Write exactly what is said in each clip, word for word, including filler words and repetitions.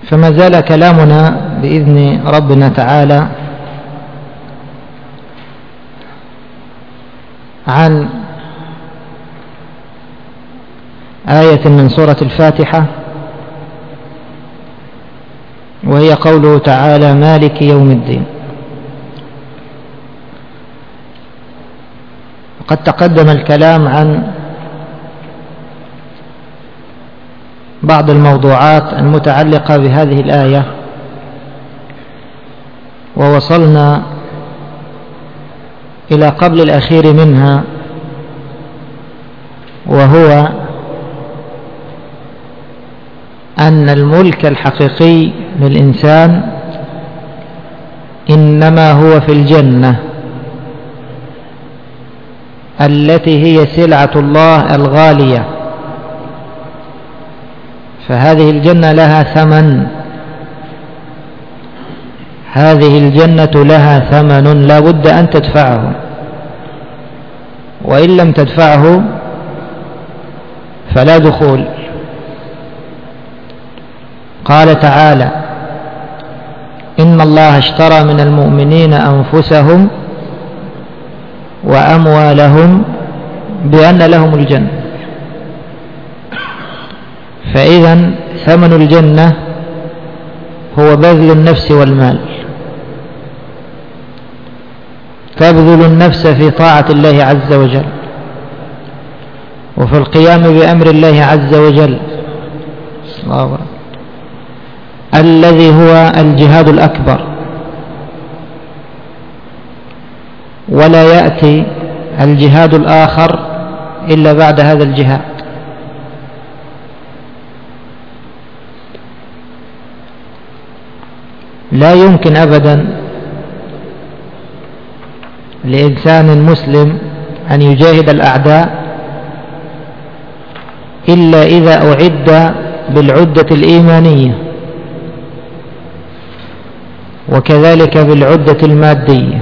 فما زال كلامنا بإذن ربنا تعالى عن آية من سورة الفاتحة، وهي قوله تعالى: مالك يوم الدين. وقد تقدم الكلام عن بعض الموضوعات المتعلقة بهذه الآية، ووصلنا إلى قبل الأخير منها، وهو أن الملك الحقيقي للإنسان إنما هو في الجنة التي هي سلعة الله الغالية. فهذه الجنة لها ثمن، هذه الجنة لها ثمن لا بد أن تدفعه، وإن لم تدفعه فلا دخول. قال تعالى: إن الله اشترى من المؤمنين أنفسهم وأموالهم بأن لهم الجنة. فإذا ثمن الجنة هو بذل النفس والمال، تبذل النفس في طاعة الله عز وجل، وفي القيام بأمر الله عز وجل الذي هو الجهاد الأكبر. ولا يأتي الجهاد الآخر إلا بعد هذا الجهاد. لا يمكن أبدا لإنسان مسلم أن يجاهد الأعداء إلا إذا أعد بالعدة الإيمانية، وكذلك بالعدة المادية.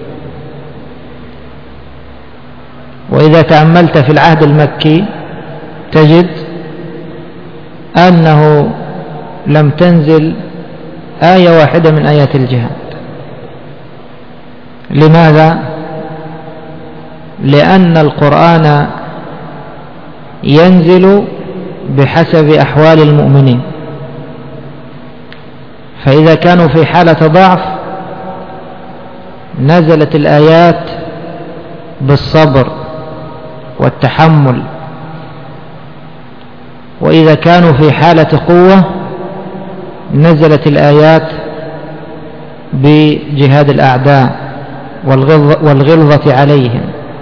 وإذا تأملت في العهد المكي تجد أنه لم تنزل آية واحدة من آيات الجهاد. لماذا؟ لأن القرآن ينزل بحسب أحوال المؤمنين، فإذا كانوا في حالة ضعف نزلت الآيات بالصبر والتحمل، وإذا كانوا في حالة قوة نزلت الآيات بجهاد الأعداء والغلظة عليهم.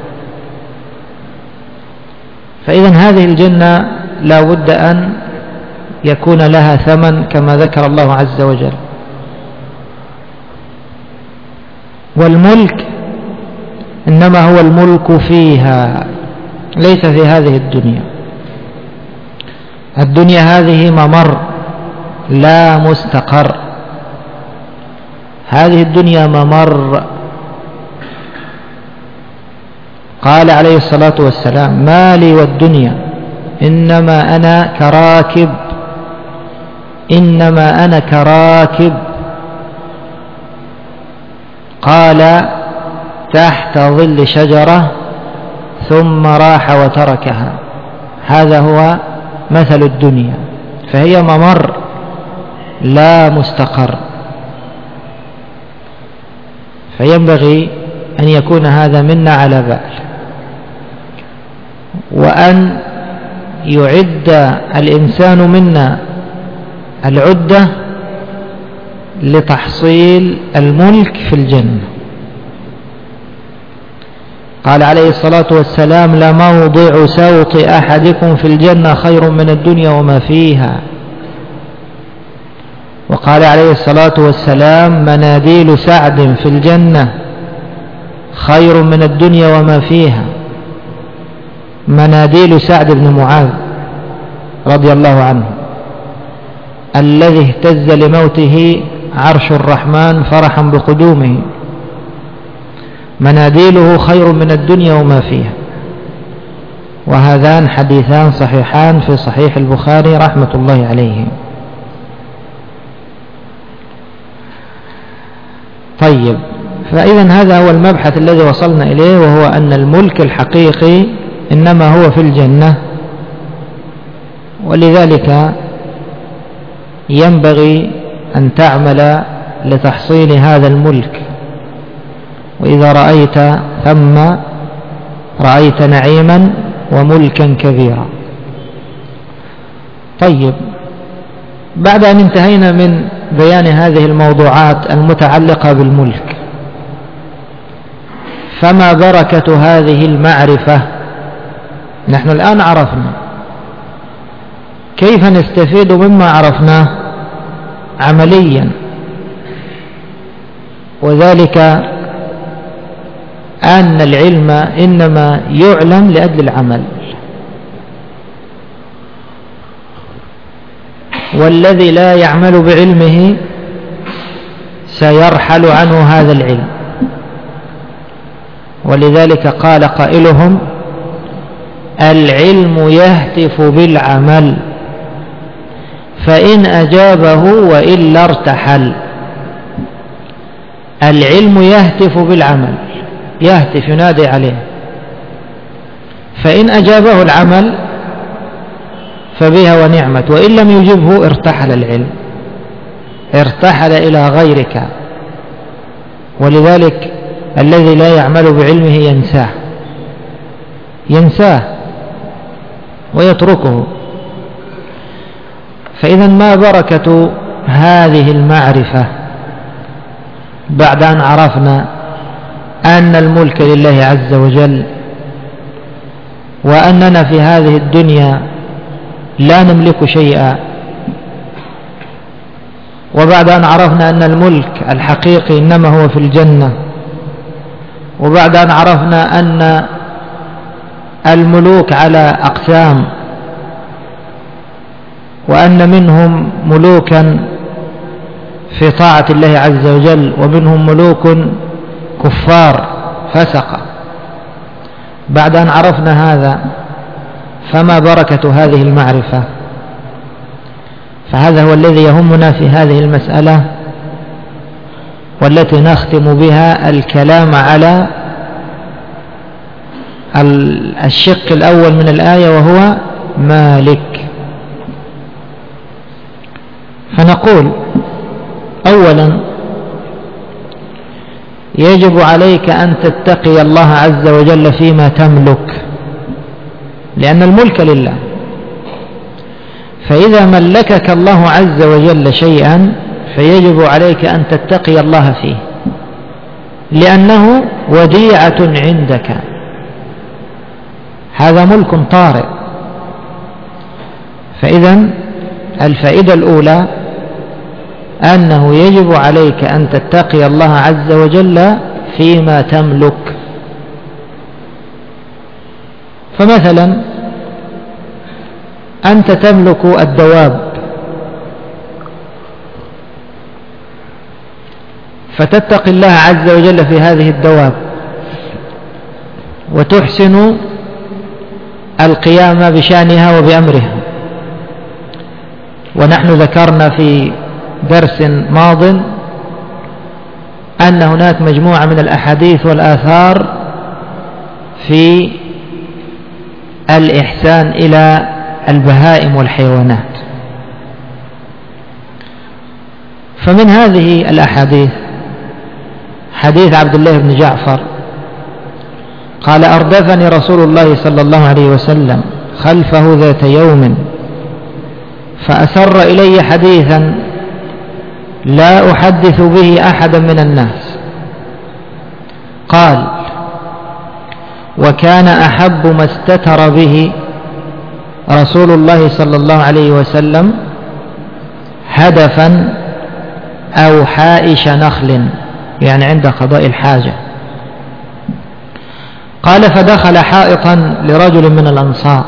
فإذا هذه الجنة لا بد أن يكون لها ثمن كما ذكر الله عز وجل. والملك إنما هو الملك فيها، ليس في هذه الدنيا. الدنيا هذه ممر لا مستقر، هذه الدنيا ممر. قال عليه الصلاة والسلام: ما لي والدنيا إنما أنا كراكب، إنما أنا كراكب. قال: تحت ظل شجرة ثم راح وتركها. هذا هو مثل الدنيا، فهي ممر لا مستقر. فينبغي أن يكون هذا منا على بال، وأن يعد الإنسان منا العدة لتحصيل الملك في الجنة. قال عليه الصلاة والسلام: لموضع سوط أحدكم في الجنة خير من الدنيا وما فيها. وقال عليه الصلاة والسلام: مناديل سعد في الجنة خير من الدنيا وما فيها. مناديل سعد بن معاذ رضي الله عنه الذي اهتز لموته عرش الرحمن فرحا بقدومه، مناديله خير من الدنيا وما فيها. وهذان حديثان صحيحان في صحيح البخاري رحمة الله عليه. طيب، فإذا هذا هو المبحث الذي وصلنا إليه، وهو أن الملك الحقيقي إنما هو في الجنة. ولذلك ينبغي أن تعمل لتحصيل هذا الملك. وإذا رأيت ثم رأيت نعيما وملكا كبيرا. طيب، بعد أن انتهينا من بيان هذه الموضوعات المتعلقة بالملك، فما بركة هذه المعرفة؟ نحن الآن عرفنا، كيف نستفيد مما عرفناه عمليا؟ وذلك أن العلم إنما يعلم لأجل العمل، والذي لا يعمل بعلمه سيرحل عنه هذا العلم. ولذلك قال قائلهم: العلم يهتف بالعمل، فإن أجابه وإلا ارتحل. العلم يهتف بالعمل، يهتف ينادي عليه، فإن أجابه العمل فبها ونعمت، وإن لم يجبه ارتحل العلم، ارتحل إلى غيرك. ولذلك الذي لا يعمل بعلمه ينساه ينساه ويتركه. فإذا ما بركة هذه المعرفة بعد أن عرفنا أن الملك لله عز وجل، وأننا في هذه الدنيا لا نملك شيئا، وبعد أن عرفنا أن الملك الحقيقي إنما هو في الجنة، وبعد أن عرفنا أن الملوك على أقسام، وأن منهم ملوكا في طاعة الله عز وجل، ومنهم ملوك كفار فسقة، بعد أن عرفنا هذا فما بركة هذه المعرفة؟ فهذا هو الذي يهمنا في هذه المسألة، والتي نختم بها الكلام على الشق الأول من الآية، وهو مالك. فنقول أولا: يجب عليك أن تتقي الله عز وجل فيما تملك، لأن الملك لله. فإذا ملكك الله عز وجل شيئا فيجب عليك أن تتقي الله فيه، لأنه وديعة عندك، هذا ملك طارئ. فإذا الفائدة الأولى أنه يجب عليك أن تتقي الله عز وجل فيما تملك. فمثلا أنت تملك الدواب، فتتقي الله عز وجل في هذه الدواب، وتحسن القيام بشأنها وبأمرها. ونحن ذكرنا في درس ماض أن هناك مجموعة من الأحاديث والآثار في الإحسان إلى البهائم والحيوانات. فمن هذه الأحاديث حديث عبد الله بن جعفر قال: أردفني رسول الله صلى الله عليه وسلم خلفه ذات يوم، فأسر إلي حديثا لا أحدث به أحدا من الناس. قال: وكان أحب ما استتر به رسول الله صلى الله عليه وسلم هدفا أو حائش نخل، يعني عند قضاء الحاجة. قال: فدخل حائطا لرجل من الأنصار،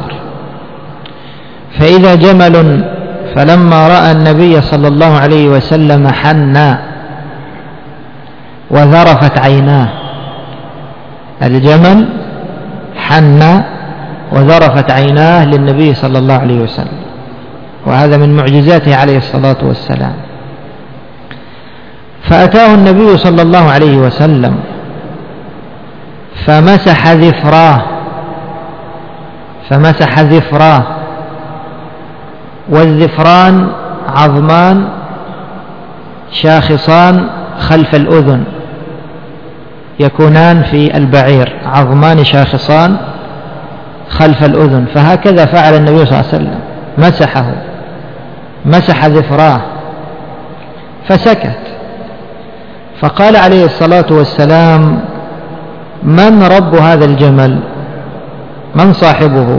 فإذا جمل، فلما رأى النبي صلى الله عليه وسلم حنى وذرفت عيناه. الجمل حنى وذرفت عيناه للنبي صلى الله عليه وسلم، وهذا من معجزاته عليه الصلاة والسلام. فأتاه النبي صلى الله عليه وسلم فمسح ذفراه فمسح ذفراه والذفران عظمان شاخصان خلف الأذن يكونان في البعير، عظمان شاخصان خلف الأذن، فهكذا فعل النبي صلى الله عليه وسلم، مسحه مسح ذفراه فسكت. فقال عليه الصلاة والسلام: من رب هذا الجمل؟ من صاحبه؟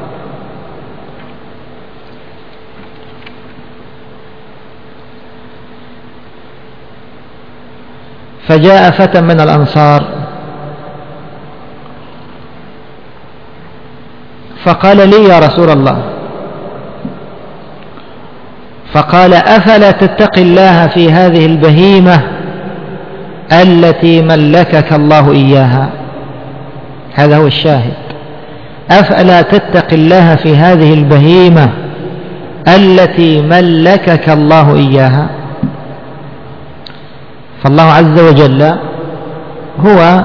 فجاء فتى من الأنصار فقال: لي يا رسول الله. فقال: أفلا تتقي الله في هذه البهيمة التي ملكك الله إياها؟ هذا هو الشاهد. أفلا تتقي الله في هذه البهيمة التي ملكك الله إياها؟ فالله عز وجل هو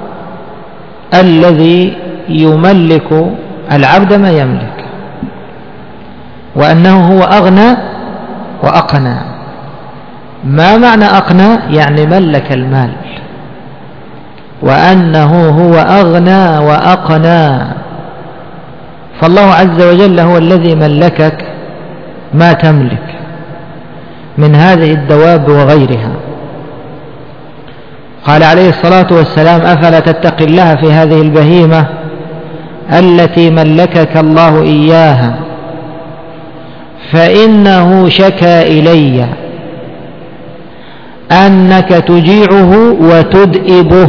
الذي يملك العبد ما يملك، وأنه هو أغنى وأقنى. ما معنى أقنى؟ يعني ملك المال، وأنه هو أغنى وأقنى. فالله عز وجل هو الذي ملكك ما تملك من هذه الدواب وغيرها. قال عليه الصلاة والسلام: أفلا تتقي الله في هذه البهيمة التي ملكك الله إياها؟ فإنه شكى إلي أنك تجيعه وتدئبه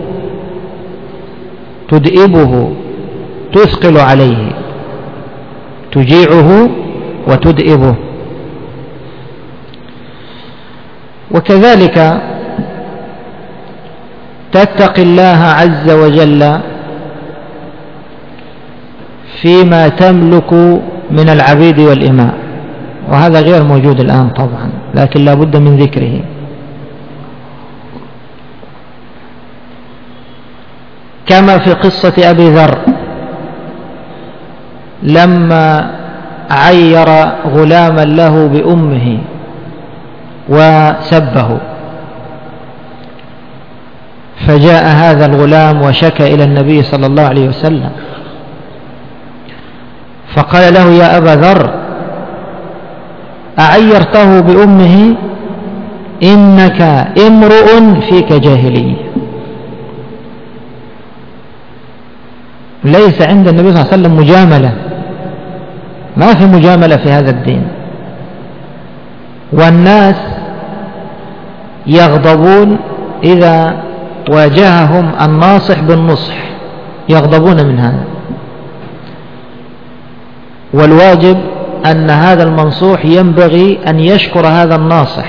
تدئبه تثقل عليه، تجيعه وتدئبه. وكذلك تتقي الله عز وجل فيما تملك من العبيد والإماء، وهذا غير موجود الآن طبعا، لكن لا بد من ذكره. كما في قصة أبي ذر لما عير غلاما له بأمه وسبه، فجاء هذا الغلام وشكى إلى النبي صلى الله عليه وسلم، فقال له: يا أبا ذر، أعيرته بأمه؟ إنك امرؤ فيك جاهلية. ليس عند النبي صلى الله عليه وسلم مجاملة، ما في مجاملة في هذا الدين. والناس يغضبون إذا واجههم الناصح بالنصح، يغضبون من هذا. والواجب أن هذا المنصوح ينبغي أن يشكر هذا الناصح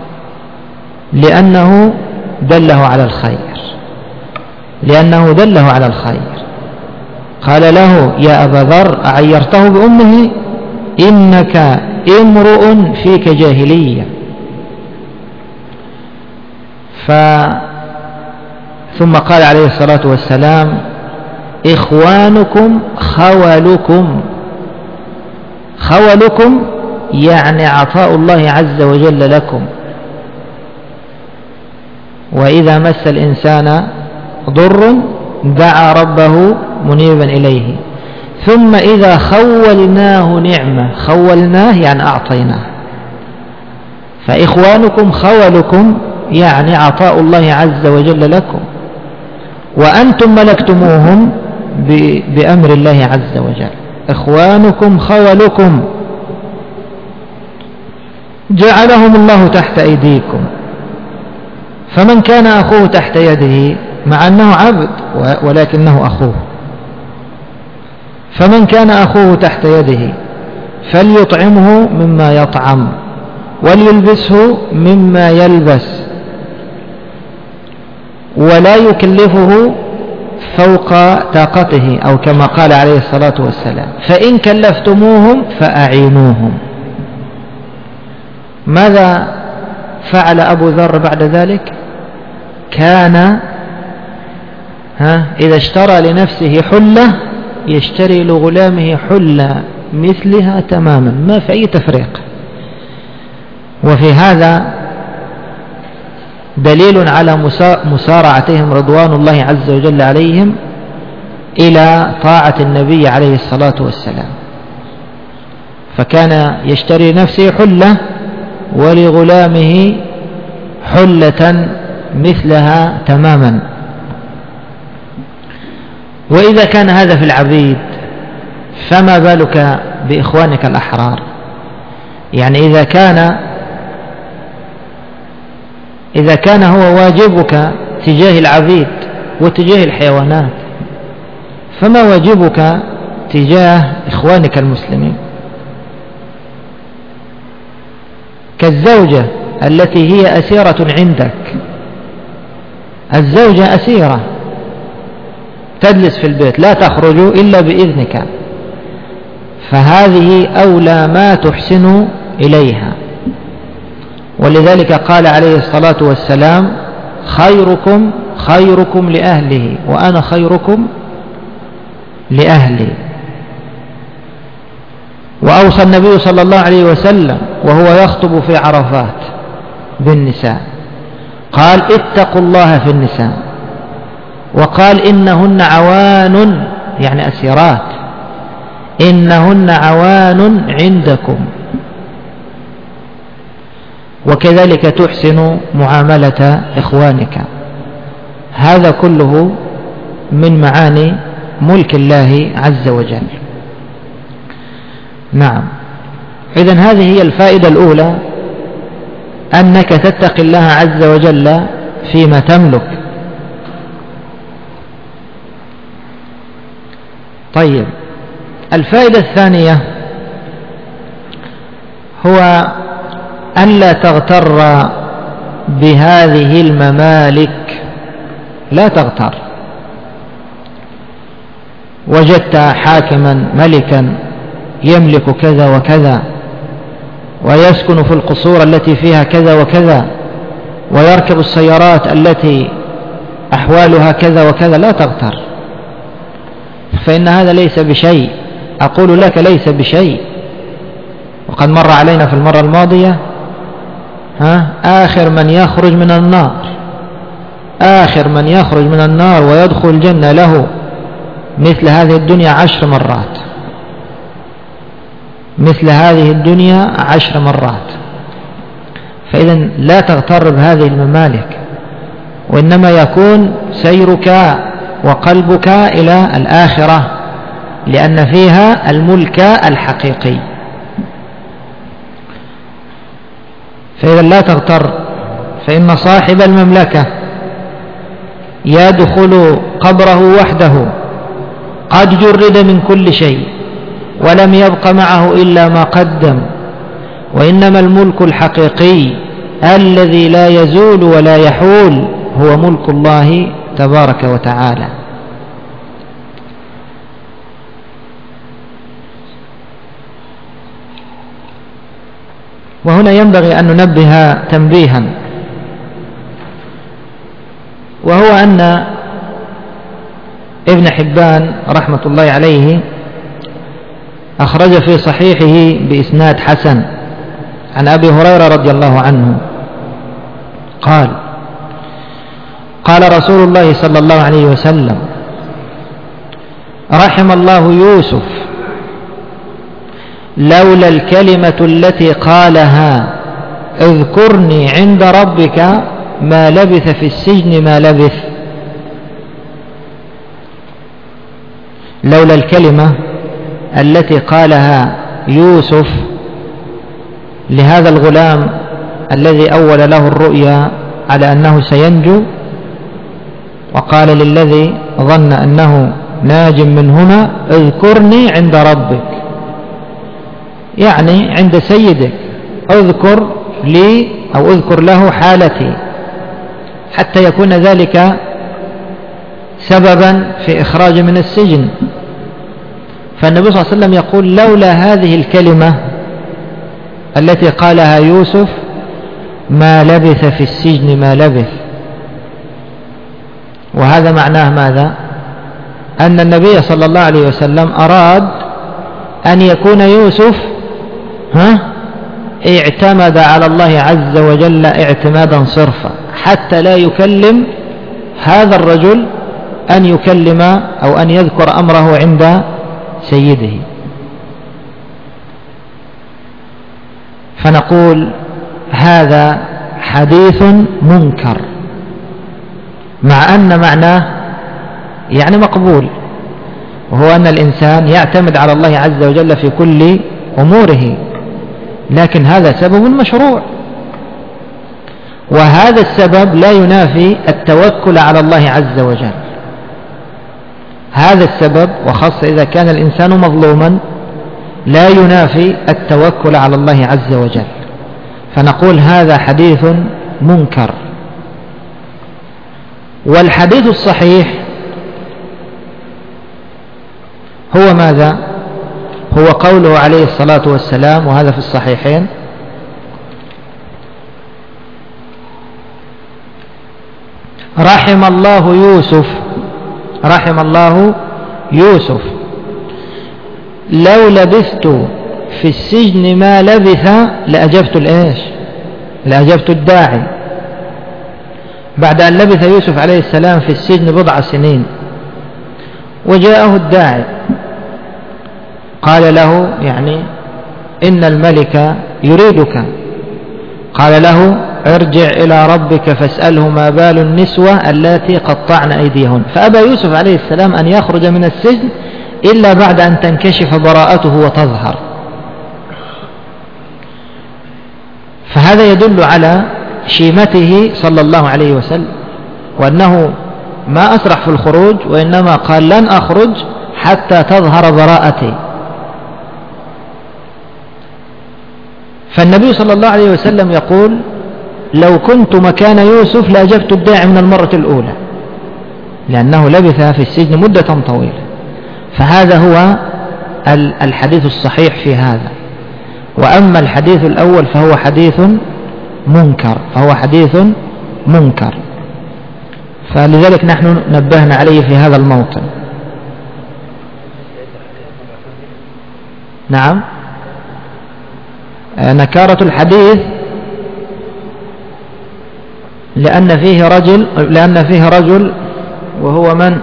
لأنه دله على الخير لأنه دله على الخير. قال له: يا أبا ذر، أعيرته بأمه؟ إنك امرؤ فيك جاهلية. ف ثم قال عليه الصلاة والسلام: إخوانكم خولكم. خولكم يعني عطاء الله عز وجل لكم. وإذا مس الإنسان ضر دعا ربه منيبا إليه، ثم إذا خولناه نعمة، خولناه يعني أعطيناه. فإخوانكم خولكم يعني عطاء الله عز وجل لكم، وأنتم ملكتموهم بأمر الله عز وجل. إخوانكم خولكم جعلهم الله تحت أيديكم. فمن كان أخوه تحت يده، مع أنه عبد ولكنه أخوه، فمن كان أخوه تحت يده فليطعمه مما يطعم وليلبسه مما يلبس، ولا يكلفه فوق طاقته، أو كما قال عليه الصلاة والسلام: فإن كلفتموهم فأعينوهم. ماذا فعل أبو ذر بعد ذلك؟ كان ها إذا اشترى لنفسه حلة يشتري لغلامه حلة مثلها تماما، ما في أي تفريق. وفي هذا دليل على مسارعتهم رضوان الله عز وجل عليهم إلى طاعة النبي عليه الصلاة والسلام، فكان يشتري نفسه حلة ولغلامه حلة مثلها تماما. وإذا كان هذا في العبيد فما بالك بإخوانك الأحرار؟ يعني إذا كان إذا كان هو واجبك تجاه العبيد وتجاه الحيوانات، فما واجبك تجاه إخوانك المسلمين؟ كالزوجة التي هي أسيرة عندك، الزوجة أسيرة تجلس في البيت لا تخرج إلا بإذنك، فهذه أولى ما تحسن إليها. ولذلك قال عليه الصلاة والسلام: خيركم خيركم لأهله وأنا خيركم لأهلي. وأوصى النبي صلى الله عليه وسلم وهو يخطب في عرفات بالنساء، قال: اتقوا الله في النساء، وقال: إنهن عوان، يعني أسيرات، إنهن عوان عندكم. وكذلك تحسن معاملة إخوانك. هذا كله من معاني ملك الله عز وجل. نعم، إذن هذه هي الفائدة الأولى، أنك تتقي الله عز وجل فيما تملك. طيب، الفائدة الثانية هو ألا تغتر بهذه الممالك، لا تغتر. وجدت حاكما ملكا يملك كذا وكذا، ويسكن في القصور التي فيها كذا وكذا، ويركب السيارات التي أحوالها كذا وكذا، لا تغتر، فإن هذا ليس بشيء. أقول لك ليس بشيء. وقد مر علينا في المرة الماضية ها آخر من يخرج من النار، آخر من يخرج من النار ويدخل الجنة له مثل هذه الدنيا عشر مرات، مثل هذه الدنيا عشر مرات. فإذا لا تغتر بهذه الممالك، وإنما يكون سيرك وقلبك إلى الآخرة، لأن فيها الملك الحقيقي. فإذا لا تغتر، فإن صاحب المملكة يدخل قبره وحده قد جرد من كل شيء ولم يبق معه إلا ما قدم. وإنما الملك الحقيقي الذي لا يزول ولا يحول هو ملك الله تبارك وتعالى. وهنا ينبغي أن ننبه تنبيها، وهو أن ابن حبان رحمة الله عليه أخرج في صحيحه بإسناد حسن عن أبي هريرة رضي الله عنه قال: قال رسول الله صلى الله عليه وسلم: رحم الله يوسف، لولا الكلمة التي قالها اذكرني عند ربك ما لبث في السجن ما لبث. لولا الكلمة التي قالها يوسف لهذا الغلام الذي أول له الرؤيا على أنه سينجو، وقال للذي ظن أنه ناج منهما: اذكرني عند ربك، يعني عند سيدك، اذكر لي أو اذكر له حالتي، حتى يكون ذلك سببا في إخراج من السجن. فالنبي صلى الله عليه وسلم يقول: لولا هذه الكلمة التي قالها يوسف ما لبث في السجن ما لبث. وهذا معناه ماذا؟ أن النبي صلى الله عليه وسلم أراد أن يكون يوسف ها اعتمد على الله عز وجل اعتمادا صرفا، حتى لا يكلم هذا الرجل أن يكلم أو أن يذكر أمره عند سيده. فنقول هذا حديث منكر، مع أن معناه يعني مقبول، وهو أن الإنسان يعتمد على الله عز وجل في كل أموره، لكن هذا سبب مشروع، وهذا السبب لا ينافي التوكل على الله عز وجل. هذا السبب وخاصة إذا كان الإنسان مظلوما لا ينافي التوكل على الله عز وجل. فنقول هذا حديث منكر. والحديث الصحيح هو ماذا؟ هو قوله عليه الصلاة والسلام، وهذا في الصحيحين: رحم الله يوسف رحم الله يوسف لو لبثت في السجن ما لبث لأجبت الإيش لأجبت الداعي. بعد أن لبث يوسف عليه السلام في السجن بضع سنين، وجاءه الداعي قال له يعني إن الملك يريدك. قال له ارجع إلى ربك فاسأله ما بال النسوة اللاتي قطعن أيديهن. فأبى يوسف عليه السلام أن يخرج من السجن إلا بعد أن تنكشف براءته وتظهر. فهذا يدل على شيمته صلى الله عليه وسلم، وأنه ما أسرح في الخروج، وإنما قال لن أخرج حتى تظهر براءتي. فالنبي صلى الله عليه وسلم يقول لو كنت مكان يوسف لأجبت الداعي من المرة الأولى، لأنه لبث في السجن مدة طويلة. فهذا هو الحديث الصحيح في هذا. وأما الحديث الأول فهو حديث منكر فهو حديث منكر فلذلك نحن نبهنا عليه في هذا الموطن. نعم، نكارة الحديث لأن فيه رجل لأن فيه رجل وهو من؟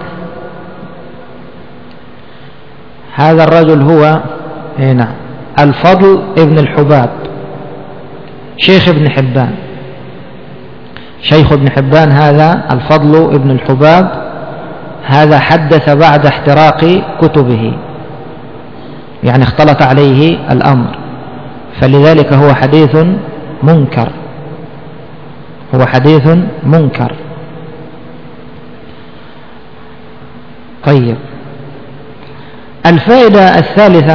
هذا الرجل هو هنا الفضل ابن الحباب، شيخ ابن حبان شيخ ابن حبان هذا الفضل ابن الحباب. هذا حدث بعد احتراق كتبه، يعني اختلط عليه الأمر، فلذلك هو حديث منكر هو حديث منكر. طيب، الفائدة الثالثة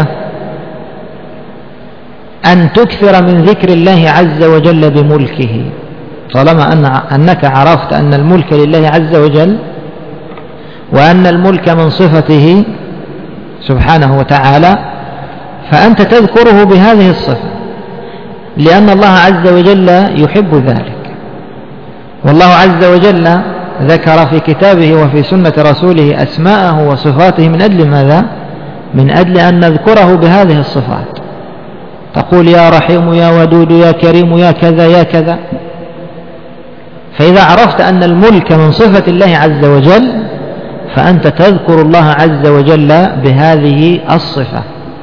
أن تكثر من ذكر الله عز وجل بملكه. طالما أن أنك عرفت أن الملك لله عز وجل، وأن الملك من صفته سبحانه وتعالى، فأنت تذكره بهذه الصفة، لأن الله عز وجل يحب ذلك. والله عز وجل ذكر في كتابه وفي سنة رسوله أسماءه وصفاته من أجل ماذا؟ من أجل أن نذكره بهذه الصفات. تقول يا رحيم يا ودود يا كريم يا كذا يا كذا. فإذا عرفت أن الملك من صفة الله عز وجل، فأنت تذكر الله عز وجل بهذه الصفة.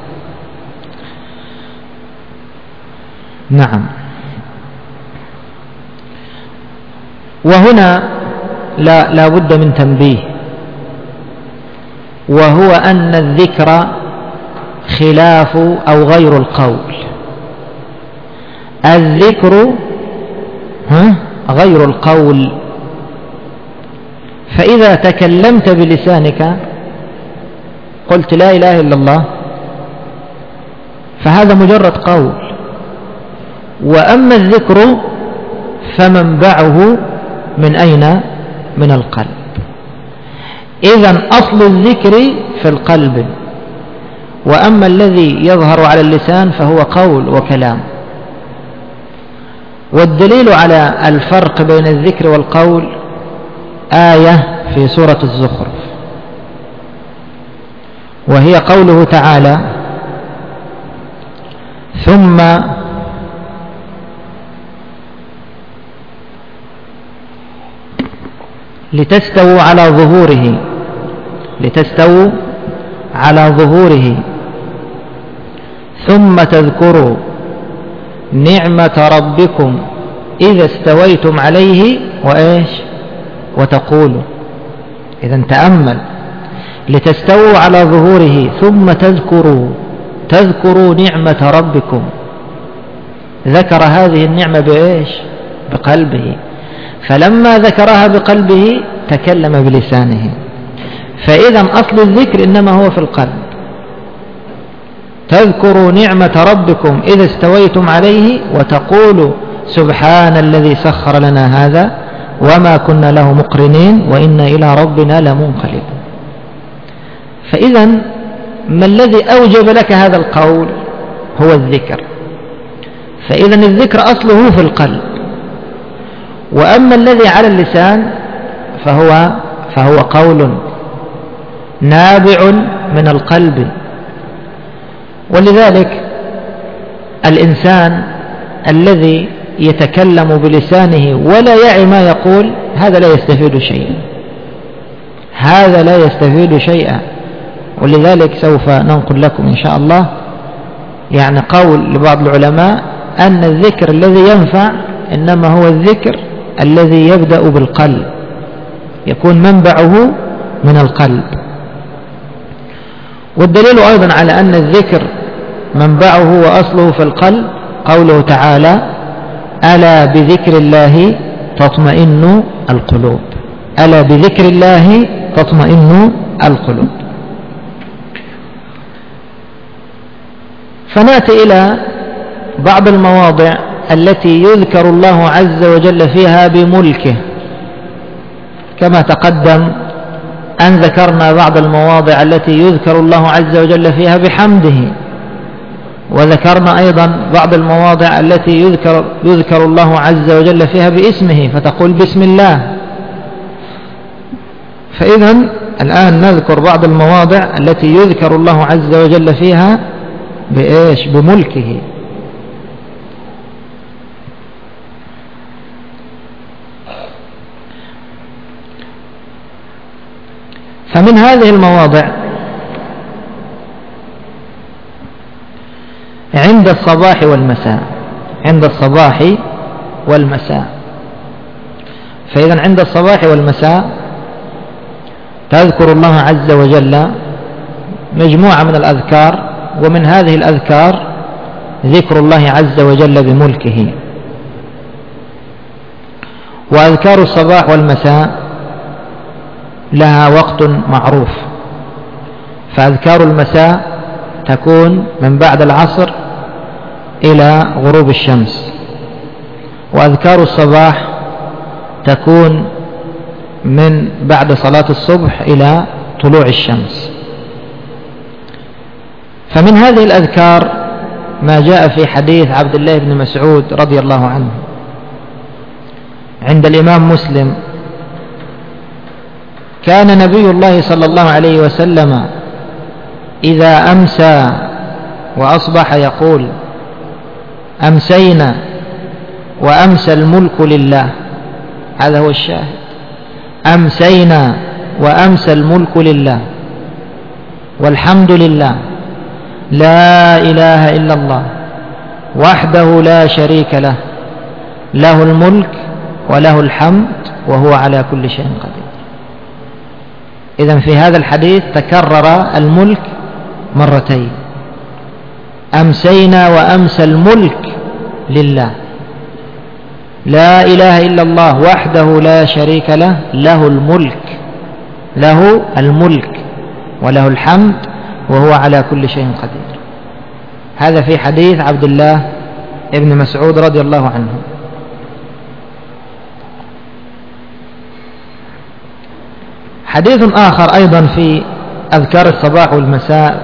نعم. وهنا لا, لا بد من تنبيه، وهو أن الذكر خلاف أو غير القول. الذكر ها غير القول. فإذا تكلمت بلسانك قلت لا إله إلا الله، فهذا مجرد قول. وأما الذكر فمنبعه من أين؟ من القلب. إذن أصل الذكر في القلب، وأما الذي يظهر على اللسان فهو قول وكلام. والدليل على الفرق بين الذكر والقول آية في سورة الزخرف، وهي قوله تعالى: ثم لتستووا على ظهوره لتستووا على ظهوره ثم تذكروا نعمة ربكم إذا استويتم عليه وإيش وتقولوا. إذن تأمل: لتستووا على ظهوره ثم تذكروا تذكروا نعمة ربكم. ذكر هذه النعمة بإيش؟ بقلبه، فلما ذكرها بقلبه تكلم بلسانه. فإذا أصل الذكر إنما هو في القلب. تذكروا نعمة ربكم إذا استويتم عليه وتقولوا سبحان الذي سخر لنا هذا وما كنا له مقرنين وإنا إلى ربنا لمنقلبون. فإذا ما الذي أوجب لك هذا القول؟ هو الذكر. فإذا الذكر أصله في القلب، وأما الذي على اللسان فهو فهو قول نابع من القلب. ولذلك الإنسان الذي يتكلم بلسانه ولا يعي ما يقول هذا لا يستفيد شيئا هذا لا يستفيد شيئا ولذلك سوف ننقل لكم إن شاء الله يعني قول لبعض العلماء أن الذكر الذي ينفع إنما هو الذكر الذي يبدأ بالقلب، يكون منبعه من القلب. والدليل أيضا على أن الذكر منبعه وأصله في القلب قوله تعالى: ألا بذكر الله تطمئن القلوب. ألا بذكر الله تطمئن القلوب. فنأتي إلى بعض المواضع التي يذكر الله عز وجل فيها بملكه. كما تقدم أن ذكرنا بعض المواضع التي يذكر الله عز وجل فيها بحمده، وذكرنا أيضا بعض المواضع التي يذكر, يذكر الله عز وجل فيها باسمه، فتقول بسم الله. فإذا الآن نذكر بعض المواضع التي يذكر الله عز وجل فيها بإيش؟ بملكه. فمن هذه المواضع عند الصباح والمساء عند الصباح والمساء فإذا عند الصباح والمساء تذكر الله عز وجل مجموعة من الأذكار، ومن هذه الأذكار ذكر الله عز وجل بملكه. وأذكار الصباح والمساء لها وقت معروف، فأذكار المساء تكون من بعد العصر إلى غروب الشمس، وأذكار الصباح تكون من بعد صلاة الصبح إلى طلوع الشمس. فمن هذه الأذكار ما جاء في حديث عبد الله بن مسعود رضي الله عنه عند الإمام مسلم: كان نبي الله صلى الله عليه وسلم إذا أمسى وأصبح يقول: أمسينا وأمسى الملك لله. هذا هو الشاهد: أمسينا وأمسى الملك لله والحمد لله لا إله إلا الله وحده لا شريك له له الملك وله الحمد وهو على كل شيء قدير. إذن في هذا الحديث تكرر الملك مرتين: أمسينا وأمسى الملك لله، لا إله إلا الله وحده لا شريك له له الملك له الملك وله الحمد وهو على كل شيء قدير. هذا في حديث عبد الله ابن مسعود رضي الله عنه. حديث آخر أيضا في أذكار الصباح والمساء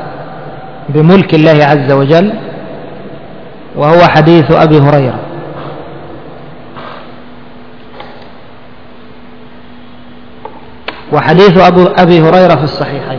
بملك الله عز وجل، وهو حديث أبي هريرة وحديث أبو أبي هريرة في الصحيحين.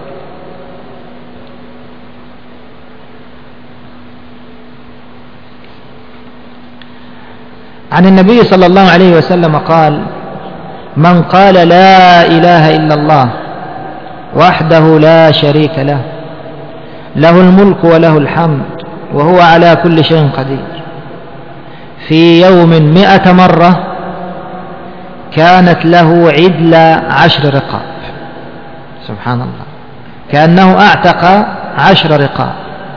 عن النبي صلى الله عليه وسلم قال: من قال لا إله إلا الله وحده لا شريك له له الملك وله الحمد وهو على كل شيء قدير في يوم مئة مرة كانت له عدل عشر رقاب. سبحان الله، كأنه أعتق عشر رقاب،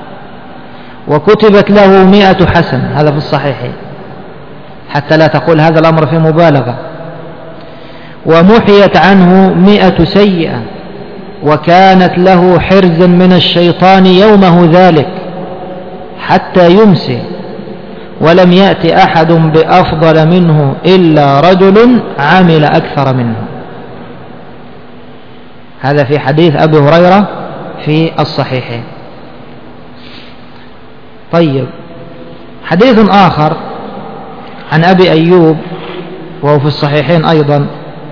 وكتبت له مئة حسنة. هذا في الصحيحين، حتى لا تقول هذا الأمر في مبالغة. ومحيت عنه مئة سيئة، وكانت له حرز من الشيطان يومه ذلك حتى يمسي، ولم يأت أحد بأفضل منه إلا رجل عمل أكثر منه. هذا في حديث أبي هريرة في الصحيحين. طيب، حديث آخر عن أبي أيوب وهو في الصحيحين أيضا،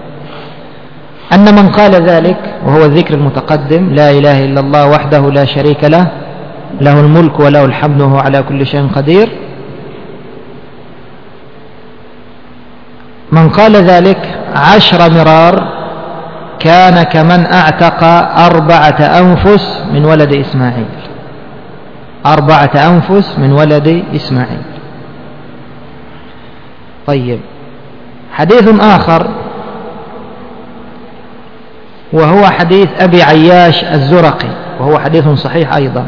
أن من قال ذلك وهو الذكر المتقدم: لا إله إلا الله وحده لا شريك له له الملك وله الحمد وهو على كل شيء قدير، من قال ذلك عشر مرار كان كمن أعتق أربعة أنفس من ولد إسماعيل. أربعة أنفس من ولد إسماعيل. طيب، حديث آخر وهو حديث أبي عياش الزرقي، وهو حديث صحيح أيضا.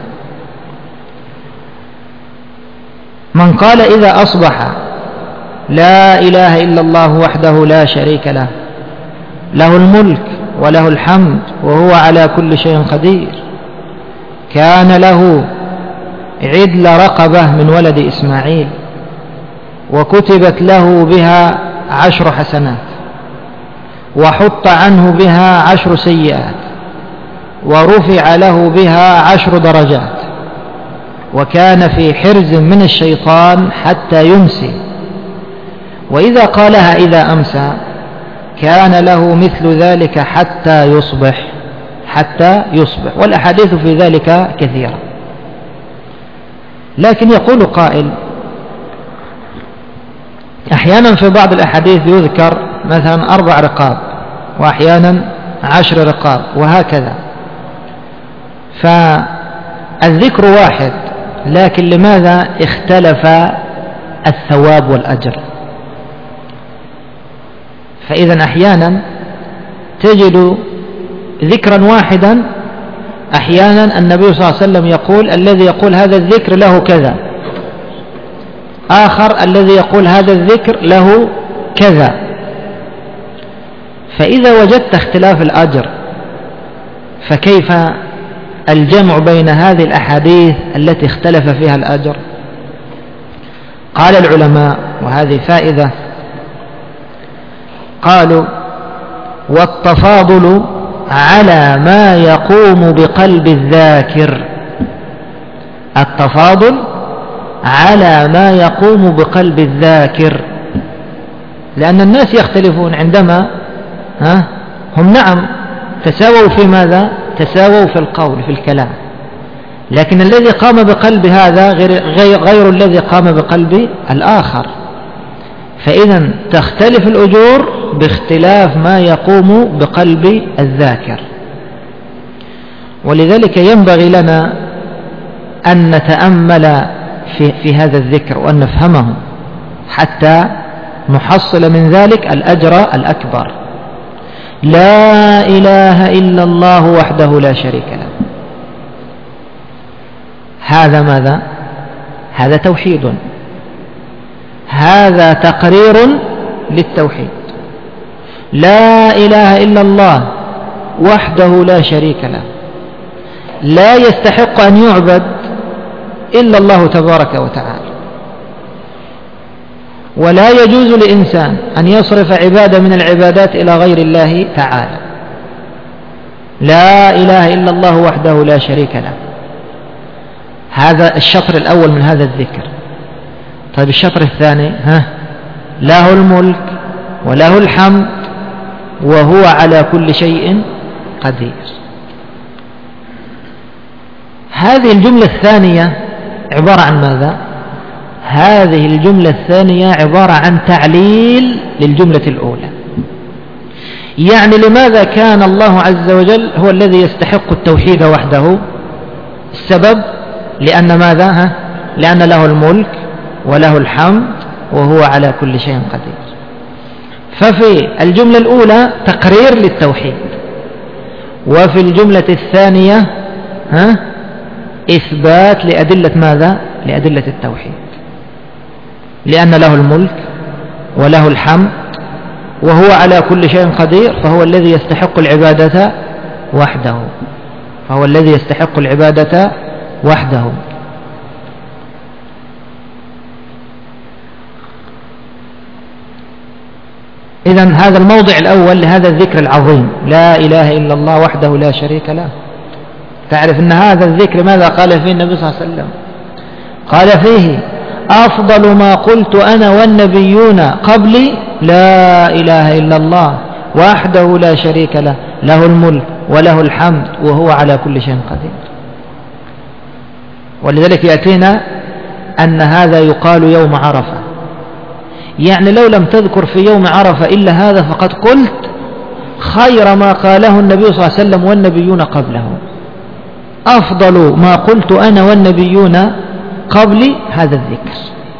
من قال إذا أصبح: لا إله إلا الله وحده لا شريك له له الملك وله الحمد وهو على كل شيء قدير، كان له عدل رقبة من ولد إسماعيل، وكتبت له بها عشر حسنات، وحط عنه بها عشر سيئات، ورفع له بها عشر درجات، وكان في حرز من الشيطان حتى يمسي، وإذا قالها إذا أمسى كان له مثل ذلك حتى يصبح حتى يصبح والأحاديث في ذلك كثيرة. لكن يقول قائل: أحيانا في بعض الأحاديث يذكر مثلا أربع رقاب، وأحيانا عشر رقاب، وهكذا، فالذكر واحد، لكن لماذا اختلف الثواب والأجر؟ فإذا أحيانا تجد ذكرا واحدا، أحيانا النبي صلى الله عليه وسلم يقول: الذي يقول هذا الذكر له كذا، آخر الذي يقول هذا الذكر له كذا. فإذا وجدت اختلاف الأجر فكيف الجمع بين هذه الأحاديث التي اختلف فيها الأجر؟ قال العلماء، وهذه فائدة، قالوا: والتفاضل على ما يقوم بقلب الذاكر. التفاضل على ما يقوم بقلب الذاكر، لأن الناس يختلفون عندما ها هم نعم تساووا في ماذا؟ تساووا في القول، في الكلام، لكن الذي قام بقلب هذا غير, غير, غير الذي قام بقلب الآخر. فإذا تختلف الأجور باختلاف ما يقوم بقلب الذاكر. ولذلك ينبغي لنا أن نتأمل في, في هذا الذكر وأن نفهمه حتى نحصل من ذلك الأجر الأكبر. لا إله إلا الله وحده لا شريك له، هذا ماذا؟ هذا توحيد، هذا تقرير للتوحيد. لا إله إلا الله وحده لا شريك له، لا يستحق أن يعبد إلا الله تبارك وتعالى، ولا يجوز لإنسان أن يصرف عبادة من العبادات إلى غير الله تعالى. لا إله إلا الله وحده لا شريك له، هذا الشطر الأول من هذا الذكر. طيب الشطر الثاني، ها له الملك وله الحمد وهو على كل شيء قدير. هذه الجملة الثانية عبارة عن ماذا؟ هذه الجملة الثانية عبارة عن تعليل للجملة الأولى. يعني لماذا كان الله عز وجل هو الذي يستحق التوحيد وحده؟ السبب لأن ماذا؟ ها؟ لأن له الملك وله الحمد وهو على كل شيء قدير. ففي الجملة الأولى تقرير للتوحيد، وفي الجملة الثانية ها إثبات لأدلة ماذا؟ لأدلة التوحيد، لأن له الملك وله الحمد وهو على كل شيء قدير، فهو الذي يستحق العبادة وحده، فهو الذي يستحق العبادة وحده. إذن هذا الموضع الأول لهذا الذكر العظيم، لا إله إلا الله وحده لا شريك له. تعرف أن هذا الذكر ماذا قال فيه النبي صلى الله عليه وسلم؟ قال فيه: أفضل ما قلت أنا والنبيون قبلي لا إله إلا الله وحده لا شريك له، له الملك وله الحمد وهو على كل شيء قدير. ولذلك يأتينا أن هذا يقال يوم عرفة، يعني لو لم تذكر في يوم عرفة إلا هذا فقد قلت خير ما قاله النبي صلى الله عليه وسلم والنبيون قبله. أفضل ما قلت أنا والنبيون قبل هذا الذكر.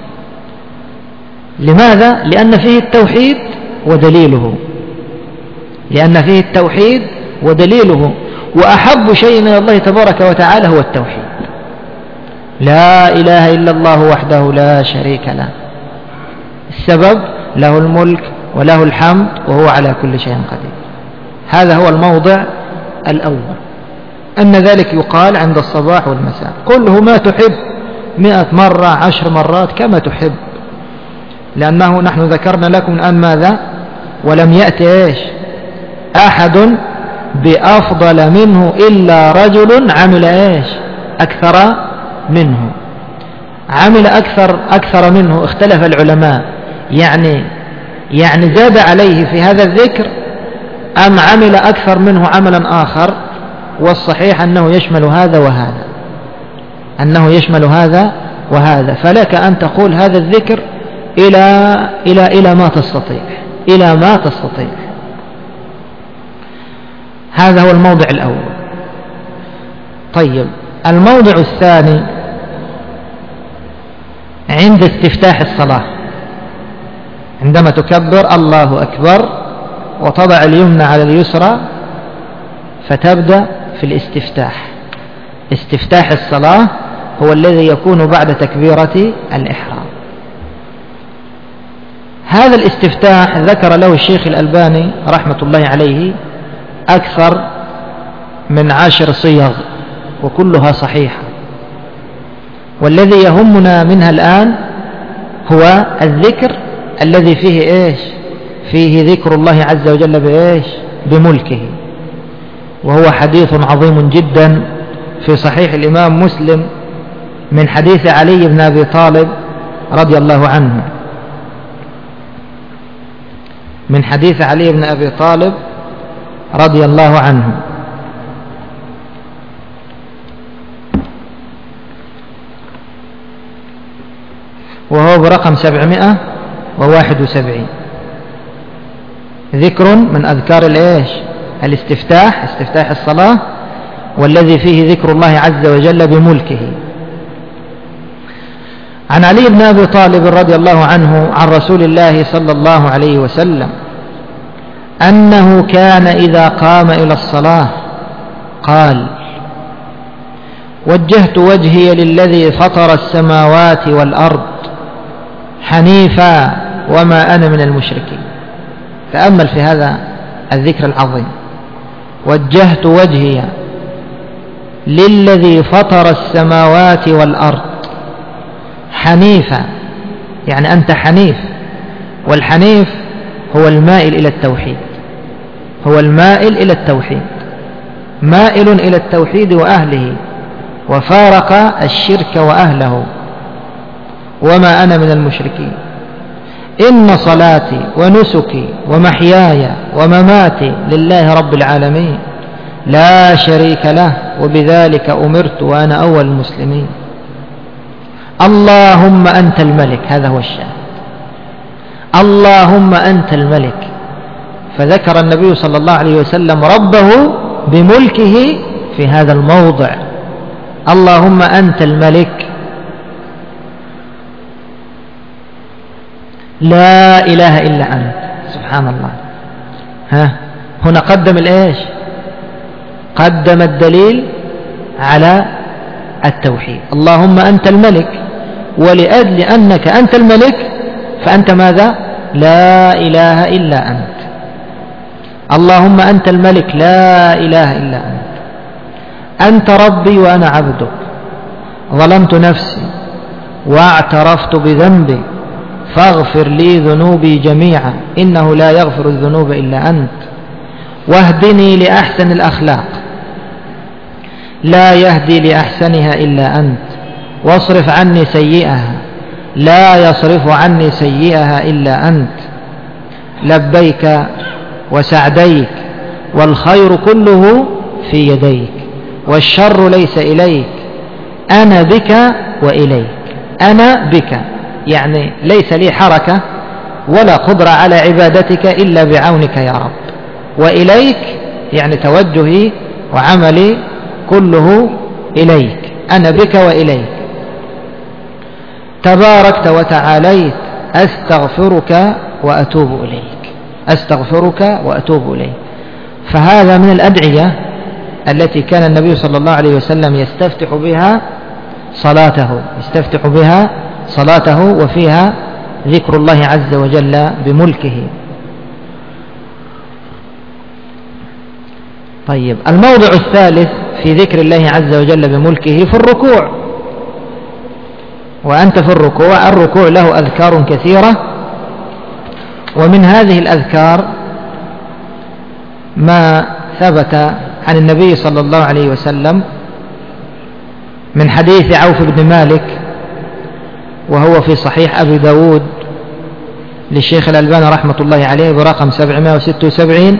لماذا؟ لأن فيه التوحيد ودليله، لأن فيه التوحيد ودليله، وأحب شيء من الله تبارك وتعالى هو التوحيد. لا إله إلا الله وحده لا شريك له. السبب له الملك وله الحمد وهو على كل شيء قدير. هذا هو الموضع الأول، أن ذلك يقال عند الصباح والمساء. قله ما تحب مئة مرة عشر مرات كما تحب، لأنه نحن ذكرنا لكم الآن ماذا؟ ولم يأتي إيش؟ أحد بأفضل منه إلا رجل عمل إيش؟ أكثر منه. عمل أكثر أكثر منه، اختلف العلماء، يعني يعني زاد عليه في هذا الذكر أم عمل أكثر منه عملا آخر؟ والصحيح أنه يشمل هذا وهذا، أنه يشمل هذا وهذا. فلك أن تقول هذا الذكر إلى إلى إلى ما تستطيع، إلى ما تستطيع. هذا هو الموضع الأول. طيب، الموضع الثاني عند استفتاح الصلاة، عندما تكبر الله أكبر وتضع اليمنى على اليسرى فتبدأ في الاستفتاح. استفتاح الصلاة هو الذي يكون بعد تكبيرة الإحرام. هذا الاستفتاح ذكر له الشيخ الألباني رحمة الله عليه أكثر من عشر صيغ وكلها صحيحة، والذي يهمنا منها الآن هو الذكر الذي فيه إيش؟ فيه ذكر الله عز وجل بإيش؟ بملكه. وهو حديث عظيم جدا في صحيح الإمام مسلم من حديث علي بن أبي طالب رضي الله عنه، من حديث علي بن أبي طالب رضي الله عنه. وهو برقم سبعمائة وواحد وسبعين، ذكر من أذكار الإيش؟ الاستفتاح، استفتاح الصلاة، والذي فيه ذكر الله عز وجل بملكه. عن علي بن أبي طالب رضي الله عنه عن رسول الله صلى الله عليه وسلم أنه كان إذا قام إلى الصلاة قال: وجهت وجهي للذي فطر السماوات والأرض حنيفا وما أنا من المشركين. تأمل في هذا الذكر العظيم: وجهت وجهي للذي فطر السماوات والأرض حنيفا، يعني أنت حنيف، والحنيف هو المائل إلى التوحيد، هو المائل إلى التوحيد، مائل إلى التوحيد وأهله، وفارق الشرك وأهله، وما أنا من المشركين. إن صلاتي ونسكي ومحياي ومماتي لله رب العالمين لا شريك له وبذلك أمرت وأنا أول المسلمين. اللهم أنت الملك، هذا هو الشاهد، اللهم أنت الملك. فذكر النبي صلى الله عليه وسلم ربه بملكه في هذا الموضع، اللهم أنت الملك لا إله إلا أنت. سبحان الله. ها هنا قدم الإيش؟ قدم الدليل على التوحيد. اللهم أنت الملك، ولأجل أنك أنت الملك فأنت ماذا؟ لا إله إلا أنت. اللهم أنت الملك لا إله إلا أنت. أنت ربي وأنا عبدك، ظلمت نفسي واعترفت بذنبي فاغفر لي ذنوبي جميعا إنه لا يغفر الذنوب إلا أنت. واهدني لأحسن الأخلاق لا يهدي لأحسنها إلا أنت. واصرف عني سيئها لا يصرف عني سيئها إلا أنت. لبيك وسعديك والخير كله في يديك والشر ليس إليك. أنا بك وإليك. أنا بك يعني ليس لي حركة ولا قدرة على عبادتك إلا بعونك يا رب. وإليك يعني توجهي وعملي كله إليك. أنا بك وإليك. تباركت وتعاليت أستغفرك وأتوب إليك. أستغفرك وأتوب إليك. فهذا من الأدعية التي كان النبي صلى الله عليه وسلم يستفتح بها صلاته يستفتح بها صلاته وفيها ذكر الله عز وجل بملكه. طيب، الموضع الثالث في ذكر الله عز وجل بملكه في الركوع. وأنت في الركوع، الركوع له أذكار كثيرة، ومن هذه الأذكار ما ثبت عن النبي صلى الله عليه وسلم من حديث عوف بن مالك، وهو في صحيح أبي داود للشيخ الألباني رحمة الله عليه برقم سبعمائة وستة وسبعين،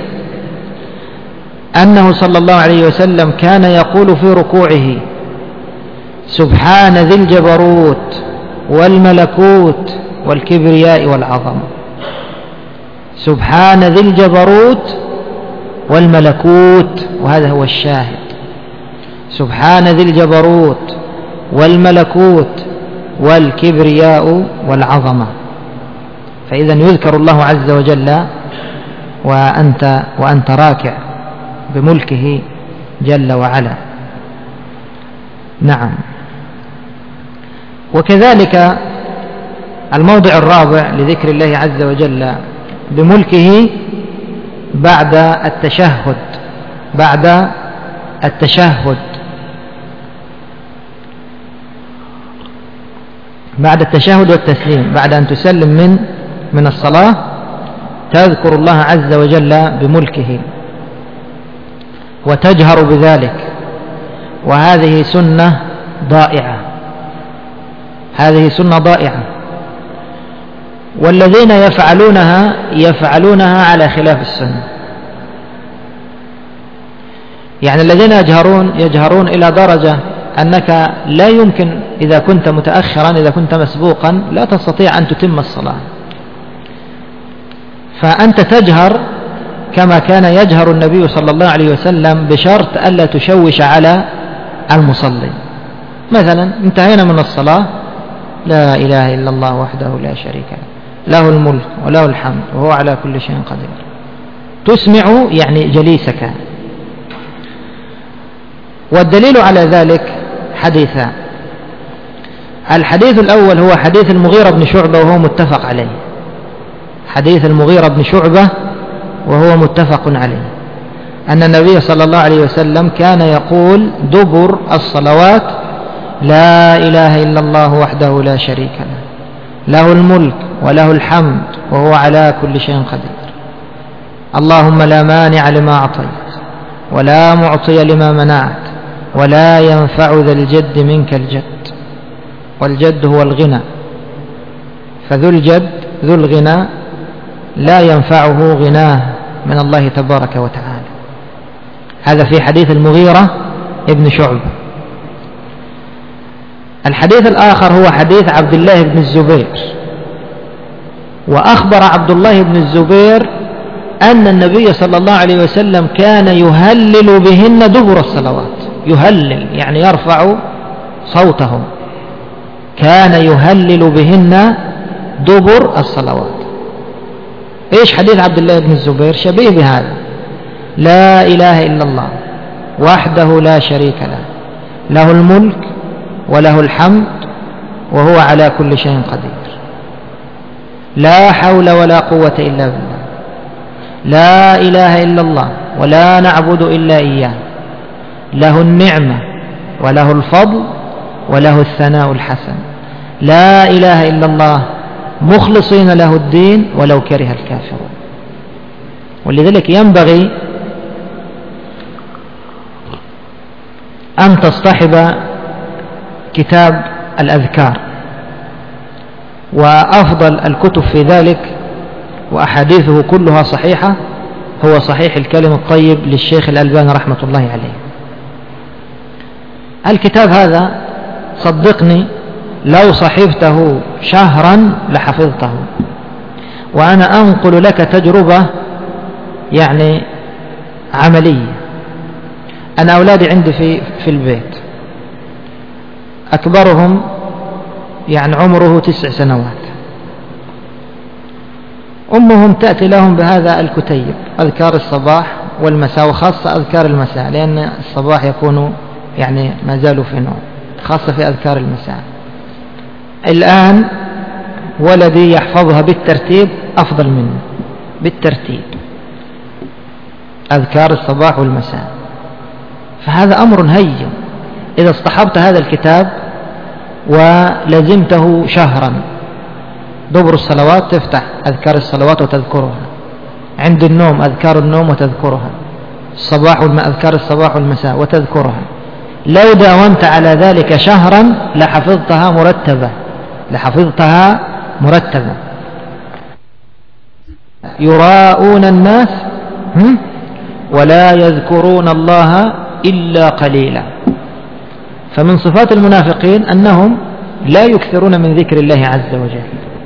أنه صلى الله عليه وسلم كان يقول في ركوعه: سبحان ذي الجبروت والملكوت والكبرياء والعظمة. سبحان ذي الجبروت والملكوت، وهذا هو الشاهد. سبحان ذي الجبروت والملكوت والكبرياء والعظمة. فإذا يذكر الله عز وجل وأنت, وأنت راكع بملكه جل وعلا. نعم. وكذلك الموضع الرابع لذكر الله عز وجل بملكه بعد التشهد بعد التشهد بعد التشهد والتسليم، بعد أن تسلم من من الصلاة تذكر الله عز وجل بملكه وتجهر بذلك. وهذه سنة ضائعة هذه سنة ضائعة والذين يفعلونها يفعلونها على خلاف السنة. يعني الذين يجهرون يجهرون إلى درجة أنك لا يمكن إذا كنت متأخرا إذا كنت مسبوقا لا تستطيع أن تتم الصلاة. فأنت تجهر كما كان يجهر النبي صلى الله عليه وسلم بشرط ألا تشوش على المصلي. مثلا انتهينا من الصلاة: لا إله إلا الله وحده لا شريك له له الملك وله الحمد وهو على كل شيء قدير. تسمع يعني جليسك. والدليل على ذلك حديثان. الحديث الأول هو حديث المغيرة بن شعبة وهو متفق عليه حديث المغيرة بن شعبة وهو متفق عليه أن النبي صلى الله عليه وسلم كان يقول دبر الصلوات: لا إله إلا الله وحده لا شريك له له الملك وله الحمد وهو على كل شيء قدير. اللهم لا مانع لما أعطيت ولا معطي لما منعت ولا ينفع ذا الجد منك الجد. والجد هو الغنى، فذو الجد ذو الغنى لا ينفعه غناه من الله تبارك وتعالى. هذا في حديث المغيرة ابن شعبة. الحديث الآخر هو حديث عبد الله بن الزبير، وأخبر عبد الله بن الزبير أن النبي صلى الله عليه وسلم كان يهلل بهن دبر الصلوات. يهلل يعني يرفع صوته، كان يهلل بهن دبر الصلوات. إيش حديث عبد الله بن الزبير؟ شبيه بهذا: لا إله إلا الله وحده لا شريك له، له الملك وله الحمد وهو على كل شيء قدير، لا حول ولا قوة إلا بالله، لا إله إلا الله ولا نعبد إلا إياه، له النعمة وله الفضل وله الثناء الحسن، لا إله إلا الله مخلصين له الدين ولو كره الكافرون. ولذلك ينبغي أن تصطحب كتاب الأذكار، وأفضل الكتب في ذلك وأحاديثه كلها صحيحة هو صحيح الكلم الطيب للشيخ الألباني رحمة الله عليه. الكتاب هذا صدقني لو صحبته شهرا لحفظته، وأنا أنقل لك تجربة يعني عملية. أنا أولادي عندي في في البيت، أكبرهم يعني عمره تسع سنوات، أمهم تأتي لهم بهذا الكتيب أذكار الصباح والمساء، وخاصة أذكار المساء لأن الصباح يكون يعني ما زالوا في نوم، خاصة في أذكار المساء. الآن ولدي يحفظها بالترتيب أفضل منه، بالترتيب أذكار الصباح والمساء. فهذا أمر هين إذا اصطحبت هذا الكتاب ولزمته شهرا. دبر الصلوات تفتح أذكار الصلوات وتذكرها، عند النوم أذكار النوم وتذكرها، الصباح أذكار الصباح والمساء وتذكرها. لو داومت على ذلك شهرا لحفظتها مرتبة، لحفظتها مرتبة. يراءون الناس ولا يذكرون الله إلا قليلا. فمن صفات المنافقين أنهم لا يكثرون من ذكر الله عز وجل.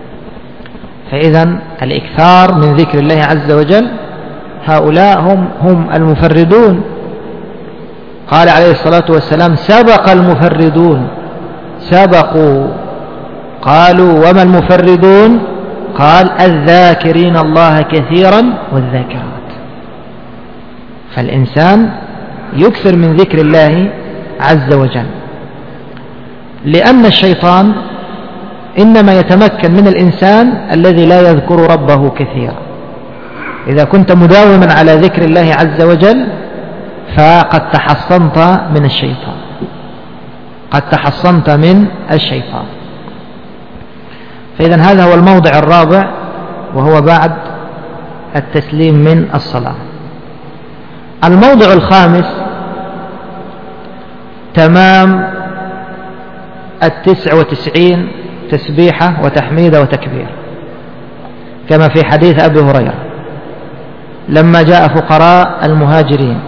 فإذا الإكثار من ذكر الله عز وجل هؤلاء هم هم المفردون. قال عليه الصلاة والسلام: سبق المفردون، سبقوا. قالوا: وما المفردون؟ قال: الذاكرين الله كثيرا والذاكرات. فالإنسان يكثر من ذكر الله عز وجل، لأن الشيطان إنما يتمكن من الإنسان الذي لا يذكر ربه كثيرا. إذا كنت مداوما على ذكر الله عز وجل فقد تحصنت من الشيطان، قد تحصنت من الشيطان. فإذا هذا هو الموضع الرابع، وهو بعد التسليم من الصلاة. الموضع الخامس تمام التسع وتسعين تسبيحة وتحميدة وتكبير، كما في حديث أبي هريرة لما جاء فقراء المهاجرين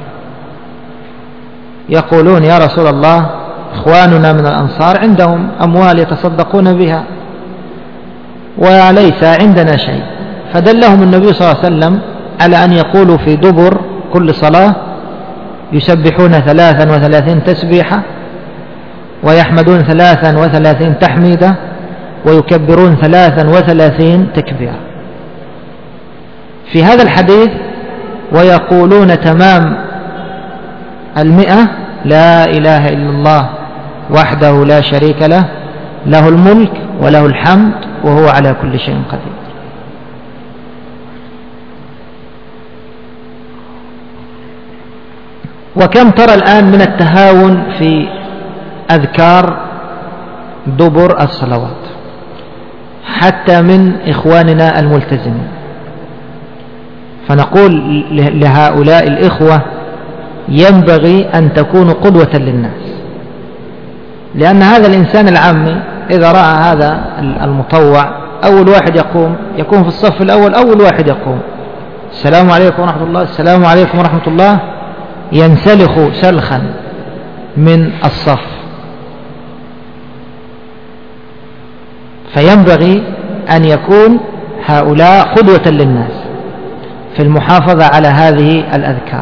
يقولون: يا رسول الله، إخواننا من الأنصار عندهم أموال يتصدقون بها وليس عندنا شيء، فدلهم النبي صلى الله عليه وسلم على أن يقولوا في دبر كل صلاة يسبحون ثلاثا وثلاثين تسبيحة، ويحمدون ثلاثا وثلاثين تحميدة، ويكبرون ثلاثا وثلاثين تكبيرا. في هذا الحديث ويقولون تمام المئة: لا إله إلا الله وحده لا شريك له، له الملك وله الحمد وهو على كل شيء قدير. وكم ترى الآن من التهاون في أذكار دبر الصلوات حتى من إخواننا الملتزمين. فنقول لهؤلاء الإخوة: ينبغي أن تكونوا قدوة للناس، لأن هذا الإنسان العامي إذا رأى هذا المطوع أول واحد يقوم، يكون في الصف الأول أول واحد يقوم، السلام عليكم ورحمة الله، السلام عليكم ورحمة الله، ينسلخ سلخا من الصف. فينبغي أن يكون هؤلاء قدوة للناس في المحافظة على هذه الأذكار.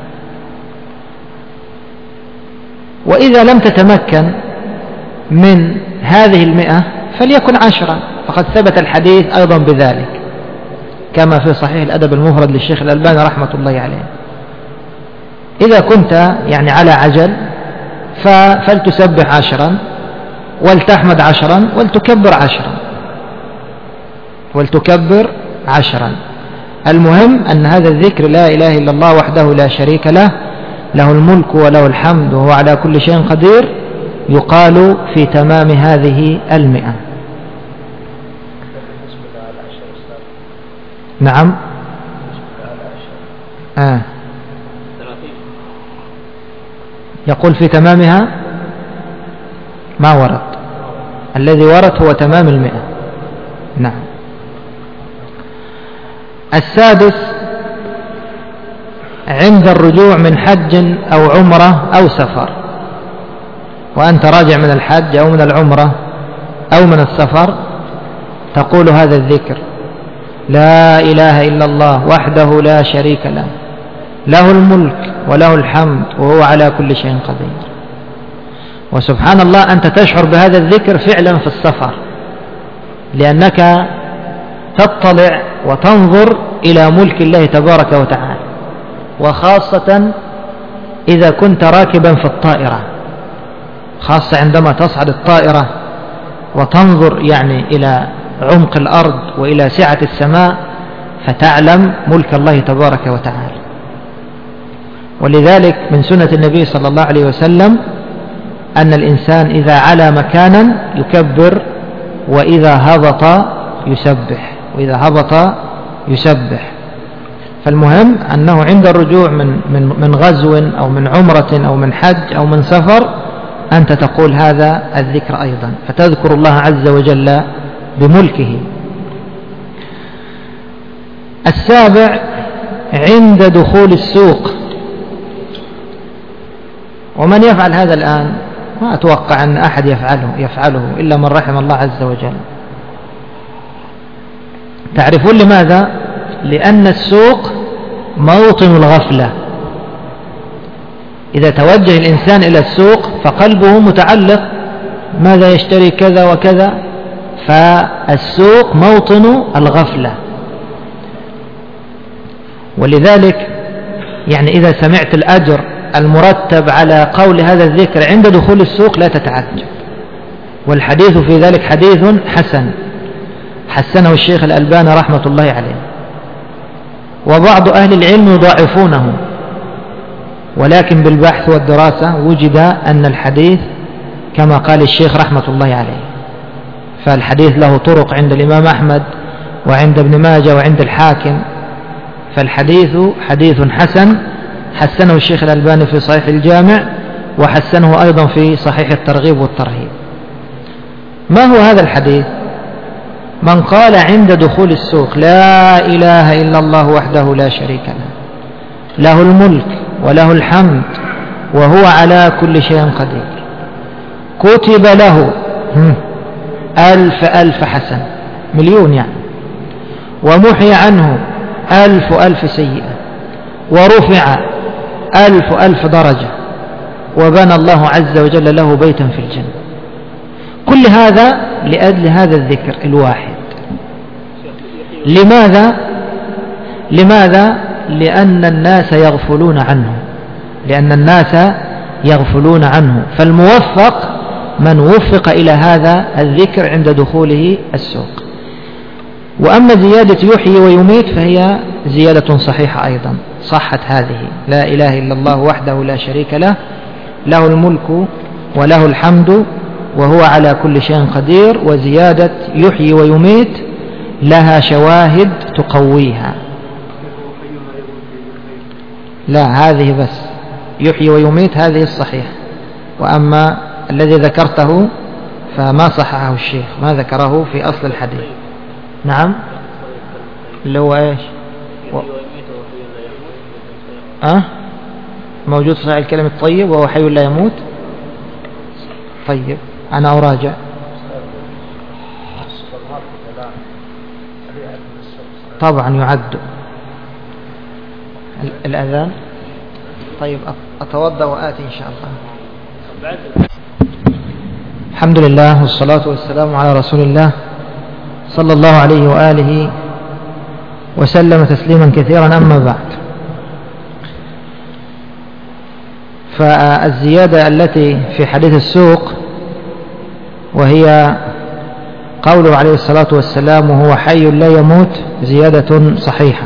وإذا لم تتمكن من هذه المئة فليكن عشرة، فقد ثبت الحديث أيضا بذلك كما في صحيح الأدب المفرد للشيخ الألباني رحمة الله عليه. إذا كنت يعني على عجل فلتسبح عشرا، ولتحمد عشرا، ولتكبر عشرا، ولتكبر عشرا. المهم أن هذا الذكر لا إله إلا الله وحده لا شريك له، له الملك وله الحمد وهو على كل شيء قدير، يقال في تمام هذه المئة. نعم. آه. يقول في تمامها ما ورد، الذي ورد هو تمام المئة. نعم. السادس عند الرجوع من حج أو عمرة أو سفر، وأنت راجع من الحج أو من العمرة أو من السفر، تقول هذا الذكر: لا إله إلا الله وحده لا شريك له، له الملك وله الحمد وهو على كل شيء قدير. وسبحان الله أنت تشعر بهذا الذكر فعلا في السفر، لأنك تطلع وتنظر إلى ملك الله تبارك وتعالى، وخاصة إذا كنت راكبا في الطائرة، خاصة عندما تصعد الطائرة وتنظر يعني إلى عمق الأرض وإلى سعة السماء، فتعلم ملك الله تبارك وتعالى. ولذلك من سنة النبي صلى الله عليه وسلم أن الإنسان إذا علا مكانا يكبر، وإذا هبط يسبح، وإذا هبط يسبح. فالمهم أنه عند الرجوع من من من غزو أو من عمرة أو من حج أو من سفر أنت تقول هذا الذكر أيضا، فتذكر الله عز وجل بملكه. السابع عند دخول السوق، ومن يفعل هذا الآن ما أتوقع أن أحد يفعله يفعله إلا من رحم الله عز وجل. تعرفون لماذا؟ لأن السوق موطن الغفلة. إذا توجه الإنسان إلى السوق فقلبه متعلق، ماذا يشتري كذا وكذا، فالسوق موطن الغفلة. ولذلك يعني إذا سمعت الأجر المرتب على قول هذا الذكر عند دخول السوق لا تتعجب. والحديث في ذلك حديث حسن، حسنه الشيخ الألباني رحمة الله عليه، وبعض أهل العلم يضاعفونه، ولكن بالبحث والدراسة وجد أن الحديث كما قال الشيخ رحمة الله عليه. فالحديث له طرق عند الإمام أحمد وعند ابن ماجه وعند الحاكم، فالحديث حديث حسن، حسنه الشيخ الألباني في صحيح الجامع، وحسنه أيضا في صحيح الترغيب والترهيب. ما هو هذا الحديث؟ من قال عند دخول السوق لا إله إلا الله وحده لا شريك له، له الملك وله الحمد وهو على كل شيء قدير، كتب له ألف ألف حسن، مليون يعني، ومحي عنه ألف ألف سيئة، ورفع ألف ألف درجة، وبنى الله عز وجل له بيتا في الجنة. كل هذا لأجل هذا الذكر الواحد. لماذا؟ لماذا؟ لأن الناس يغفلون عنه، لأن الناس يغفلون عنه. فالموفق من وفق إلى هذا الذكر عند دخوله السوق. وأما زيادة يحيي ويميت فهي زيادة صحيحة أيضا، صحت هذه: لا إله إلا الله وحده لا شريك له، له الملك وله الحمد وهو على كل شيء قدير. وزيادة يحيي ويميت لها شواهد تقويها. لا، هذه بس يحيي ويميت هذه الصحيح، وأما الذي ذكرته فما صححه الشيخ، ما ذكره في أصل الحديث. نعم، اللي هو ايش؟ و... أه؟ موجود في صحيح الكلم الطيب وهو حي لا يموت. طيب أنا أراجع. طبعا يعد الأذان. طيب أتوضأ وآتي إن شاء الله. الحمد لله والصلاة والسلام على رسول الله صلى الله عليه وآله وسلم تسليما كثيرا. أما بعد، فالزيادة التي في حديث السوق وهي قوله عليه الصلاة والسلام وهو حي لا يموت زيادة صحيحة.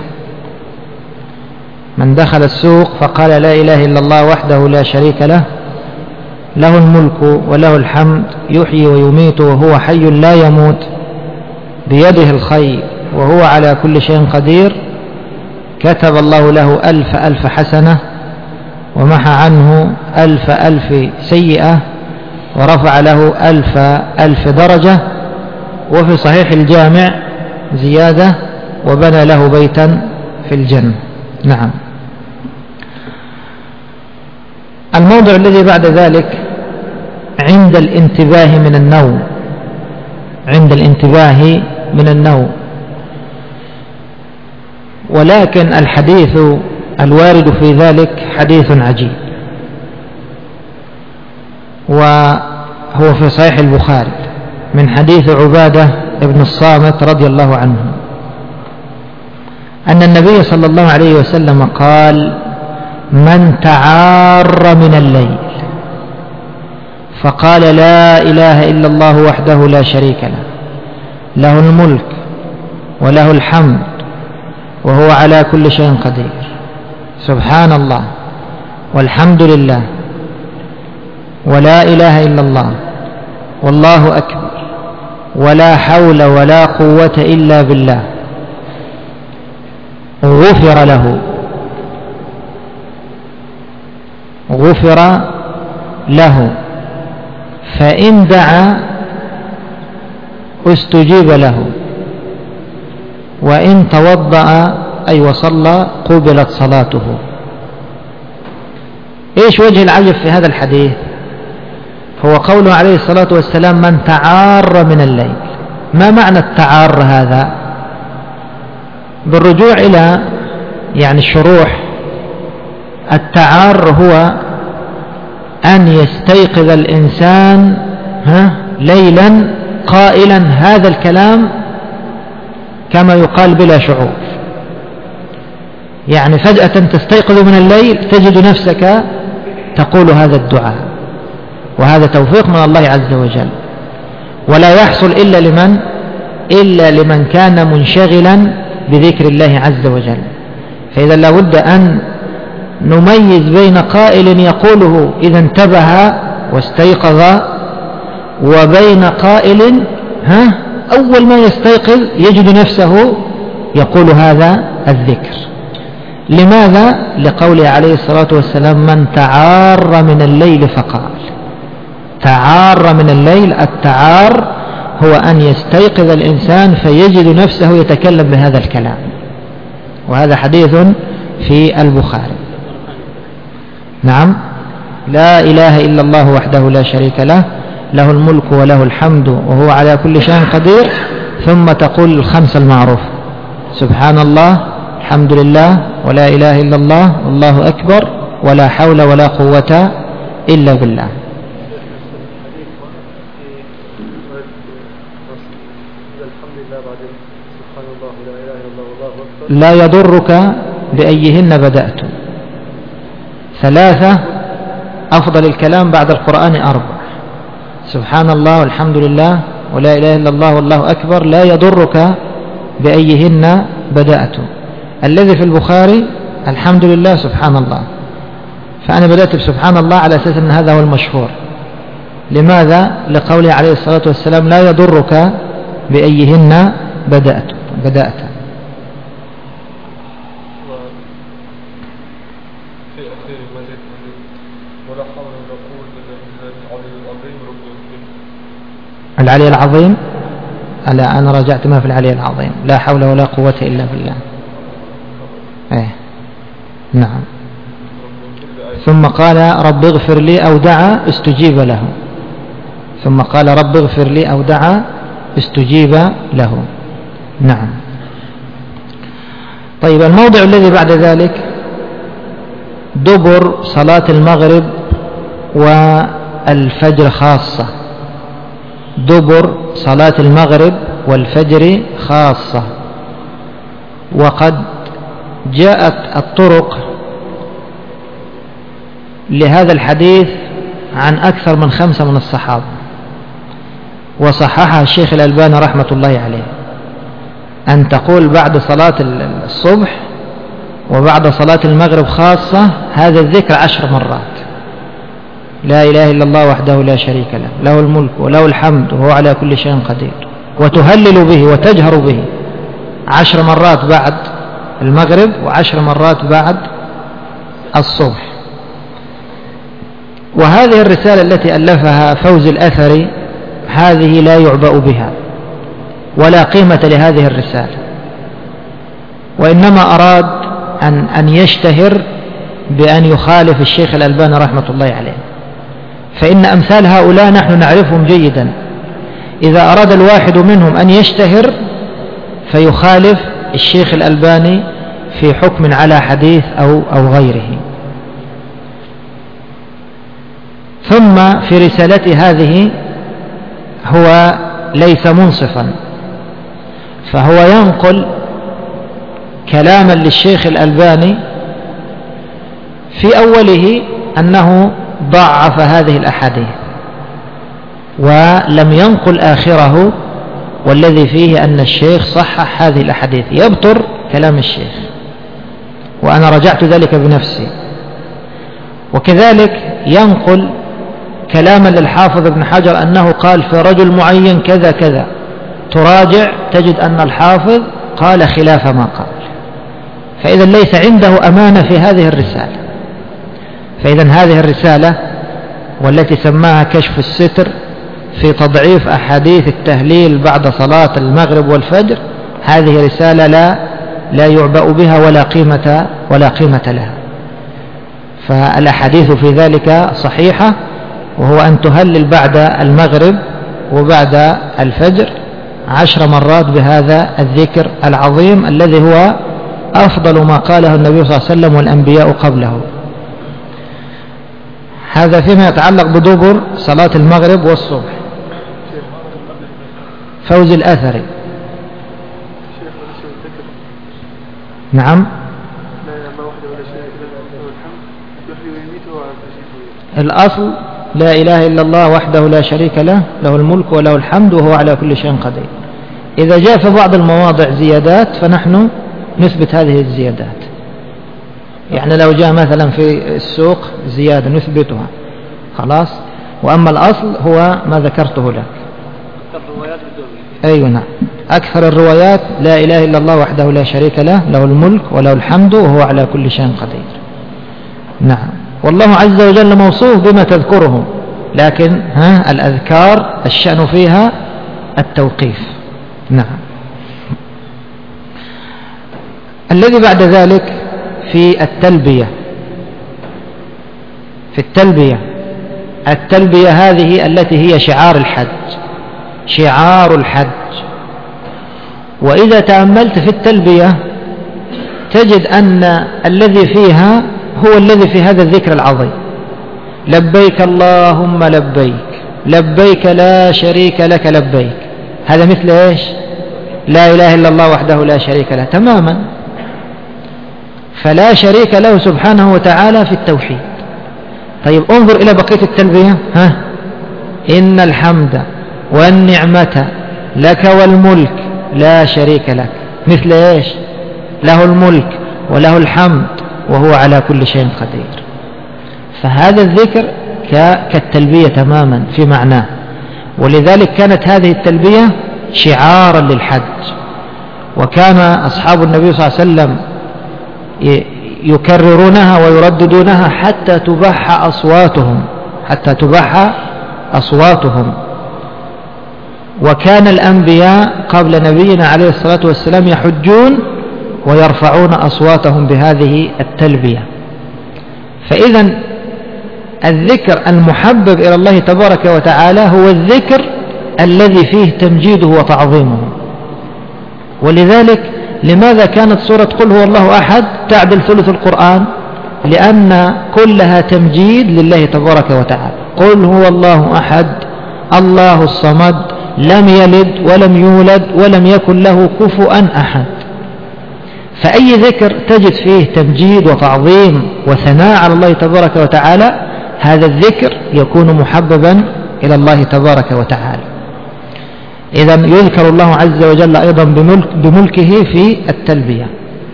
من دخل السوق فقال لا إله إلا الله وحده لا شريك له له الملك وله الحمد يحيي ويميت وهو حي لا يموت بيده الخير وهو على كل شيء قدير، كتب الله له ألف ألف حسنة ومحى عنه ألف ألف سيئة ورفع له ألف ألف درجة. وفي صحيح الجامع زيادة وبنى له بيتا في الجنة. نعم. الموضع الذي بعد ذلك عند الانتباه من النوم، عند الانتباه من النوم. ولكن الحديث الوارد في ذلك حديث عجيب، وهو في صحيح البخاري من حديث عبادة بن الصامت رضي الله عنه أن النبي صلى الله عليه وسلم قال: من تعار من الليل فقال لا إله إلا الله وحده لا شريك له له الملك وله الحمد وهو على كل شيء قدير، سبحان الله والحمد لله ولا إله إلا الله والله أكبر ولا حول ولا قوة إلا بالله، غفر له غفر له فإن دعا استجيب له وإن توضأ أي وصلى قبلت صلاته. إيش وجه العجب في هذا الحديث؟ هو قوله عليه الصلاة والسلام: من تعار من الليل. ما معنى التعار هذا؟ بالرجوع إلى يعني الشروح، التعار هو أن يستيقظ الإنسان ها ليلا قائلا هذا الكلام كما يقال بلا شعور، يعني فجأة تستيقظ من الليل تجد نفسك تقول هذا الدعاء، وهذا توفيق من الله عز وجل، ولا يحصل إلا لمن إلا لمن كان منشغلا بذكر الله عز وجل. فإذا لابد أن نميز بين قائل يقوله إذا انتبه واستيقظ، وبين قائل ها أول ما يستيقظ يجد نفسه يقول هذا الذكر. لماذا؟ لقوله عليه الصلاة والسلام: من تعار من الليل فقال. تعار من الليل، التعار هو أن يستيقظ الإنسان فيجد نفسه يتكلم بهذا الكلام، وهذا حديث في البخاري. نعم. لا إله إلا الله وحده لا شريك له له الملك وله الحمد وهو على كل شيء قدير، ثم تقول الخمس المعروف: سبحان الله الحمد لله ولا إله إلا الله والله أكبر ولا حول ولا قوة إلا بالله. لا يضرك بأيهن بدأت. ثلاثة: أفضل الكلام بعد القرآن أربع: سبحان الله والحمد لله ولا إله إلا الله والله أكبر لا يضرك بأيهن بدأت. الذي في البخاري الحمد لله سبحان الله، فأنا بدأت بسبحان الله على أساس أن هذا هو المشهور. لماذا؟ لقوله عليه الصلاة والسلام: لا يضرك بأيهن بدأت بدأت. العلي العظيم ألا أنا رجعت ما في العلي العظيم، لا حول ولا قوة إلا بالله. إيه نعم. ثم قال رب اغفر لي أو دعا استجيب له، ثم قال رب اغفر لي أو دعا استجيب له. نعم. طيب الموضع الذي بعد ذلك دبر صلاة المغرب والفجر خاصة، دبر صلاة المغرب والفجر خاصة. وقد جاءت الطرق لهذا الحديث عن أكثر من خمسة من الصحابة، وصححها الشيخ الألباني رحمة الله عليه، أن تقول بعد صلاة الصبح وبعد صلاة المغرب خاصة هذا الذكر عشر مرات: لا إله إلا الله وحده لا شريك له، له الملك وله الحمد وهو على كل شيء قدير، وتهلل به وتجهر به عشر مرات بعد المغرب وعشر مرات بعد الصبح. وهذه الرسالة التي ألفها فوز الأثري هذه لا يعبأ بها ولا قيمة لهذه الرسالة، وإنما أراد أن, أن يشتهر بأن يخالف الشيخ الألباني رحمة الله عليه، فإن أمثال هؤلاء نحن نعرفهم جيدا، إذا أراد الواحد منهم أن يشتهر فيخالف الشيخ الألباني في حكم على حديث أو, أو غيره. ثم في رسالته هذه هو ليس منصفا، فهو ينقل كلاما للشيخ الألباني في أوله أنه ضعف هذه الأحاديث، ولم ينقل آخره والذي فيه أن الشيخ صحح هذه الأحاديث، يبطر كلام الشيخ، وأنا رجعت ذلك بنفسي. وكذلك ينقل كلاما للحافظ ابن حجر أنه قال في رجل معين كذا كذا، تراجع تجد أن الحافظ قال خلاف ما قال، فإذا ليس عنده أمانة في هذه الرسالة. فإذا هذه الرسالة والتي سماها كشف الستر في تضعيف أحاديث التهليل بعد صلاة المغرب والفجر، هذه رسالة لا لا يعبأ بها ولا قيمة ولا قيمة لها. فالأحاديث في ذلك صحيحة، وهو أن تهلل بعد المغرب وبعد الفجر عشر مرات بهذا الذكر العظيم الذي هو أفضل ما قاله النبي صلى الله عليه وسلم والأنبياء قبله. هذا فيما يتعلق بدبر صلاة المغرب والصبح. فوز الأثري. نعم. الأصل لا إله إلا الله وحده لا شريك له، له الملك وله الحمد وهو على كل شيء قدير. إذا جاء في بعض المواضع زيادات فنحن نثبت هذه الزيادات، يعني لو جاء مثلا في السوق زيادة نثبتها خلاص، وأما الأصل هو ما ذكرته لك. أيوة نعم، أكثر الروايات لا إله إلا الله وحده لا شريك له، له الملك وله الحمد وهو على كل شيء قدير. نعم. والله عز وجل موصوف بما تذكره، لكن ها الأذكار الشأن فيها التوقيف. نعم. الذي بعد ذلك في التلبية، في التلبية التلبية هذه التي هي شعار الحج، شعار الحج. وإذا تأملت في التلبية تجد أن الذي فيها هو الذي في هذا الذكر العظيم: لبيك اللهم لبيك، لبيك لا شريك لك لبيك. هذا مثل إيش؟ لا إله إلا الله وحده لا شريك له تماما. فلا شريك له سبحانه وتعالى في التوحيد. طيب انظر إلى بقية التلبية، ها: إن الحمد والنعمة لك والملك لا شريك لك. مثل إيش؟ له الملك وله الحمد وهو على كل شيء قدير. فهذا الذكر كالتلبية تماما في معناه، ولذلك كانت هذه التلبية شعارا للحج. وكان أصحاب النبي صلى الله عليه وسلم يكررونها ويرددونها حتى تبح أصواتهم، حتى تبح أصواتهم. وكان الأنبياء قبل نبينا عليه الصلاة والسلام يحجون ويرفعون أصواتهم بهذه التلبية. فإذا الذكر المحبب إلى الله تبارك وتعالى هو الذكر الذي فيه تمجيده وتعظيمه. ولذلك لماذا كانت سورة قل هو الله أحد تعدل ثلث القرآن؟ لأن كلها تمجيد لله تبارك وتعالى. قل هو الله أحد الله الصمد لم يلد ولم يولد ولم يكن له كفوا أحد. فأي ذكر تجد فيه تمجيد وتعظيم وثناء على الله تبارك وتعالى هذا الذكر يكون محببا إلى الله تبارك وتعالى. إذا يذكر الله عز وجل أيضا بملك بملكه في التلبية.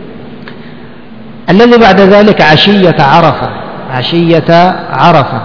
الذي بعد ذلك عشية عرفة، عشية عرفة،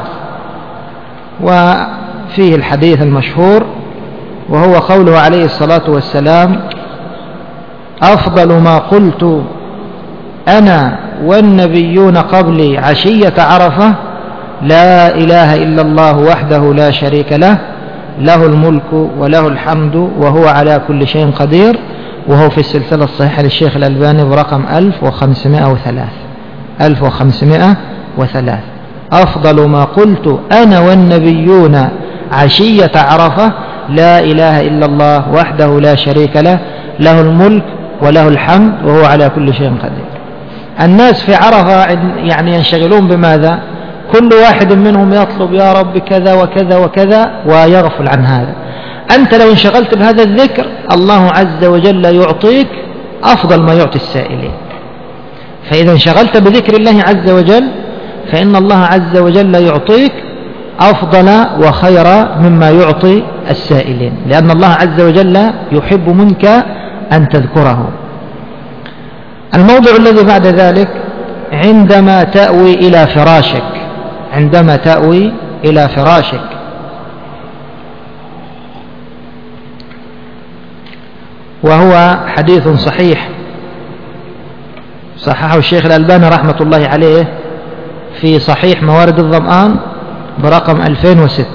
وفيه الحديث المشهور وهو قوله عليه الصلاة والسلام أفضل ما قلت أنا والنبيون قبلي عشية عرفة لا إله إلا الله وحده لا شريك له له الملك وله الحمد وهو على كل شيء قدير، وهو في السلسلة الصحيحة للشيخ الألباني برقم ألف وخمسمائة وثلاثة ألف وخمسمائة وثلاثة. أفضل ما قلت أنا والنبيون عشية عرفة لا إله إلا الله وحده لا شريك له له الملك وله الحمد وهو على كل شيء قدير. الناس في عرفة يعني ينشغلون بماذا؟ كل واحد منهم يطلب يا رب كذا وكذا وكذا ويغفل عن هذا. أنت لو انشغلت بهذا الذكر الله عز وجل يعطيك أفضل ما يعطي السائلين. فإذا انشغلت بذكر الله عز وجل فإن الله عز وجل يعطيك أفضل وخير مما يعطي السائلين، لأن الله عز وجل يحب منك أن تذكره. الموضع الذي بعد ذلك عندما تأوي إلى فراشك، عندما تأوي إلى فراشك. وهو حديث صحيح صححه الشيخ الألباني رحمة الله عليه في صحيح موارد الظمآن برقم ألفين وستة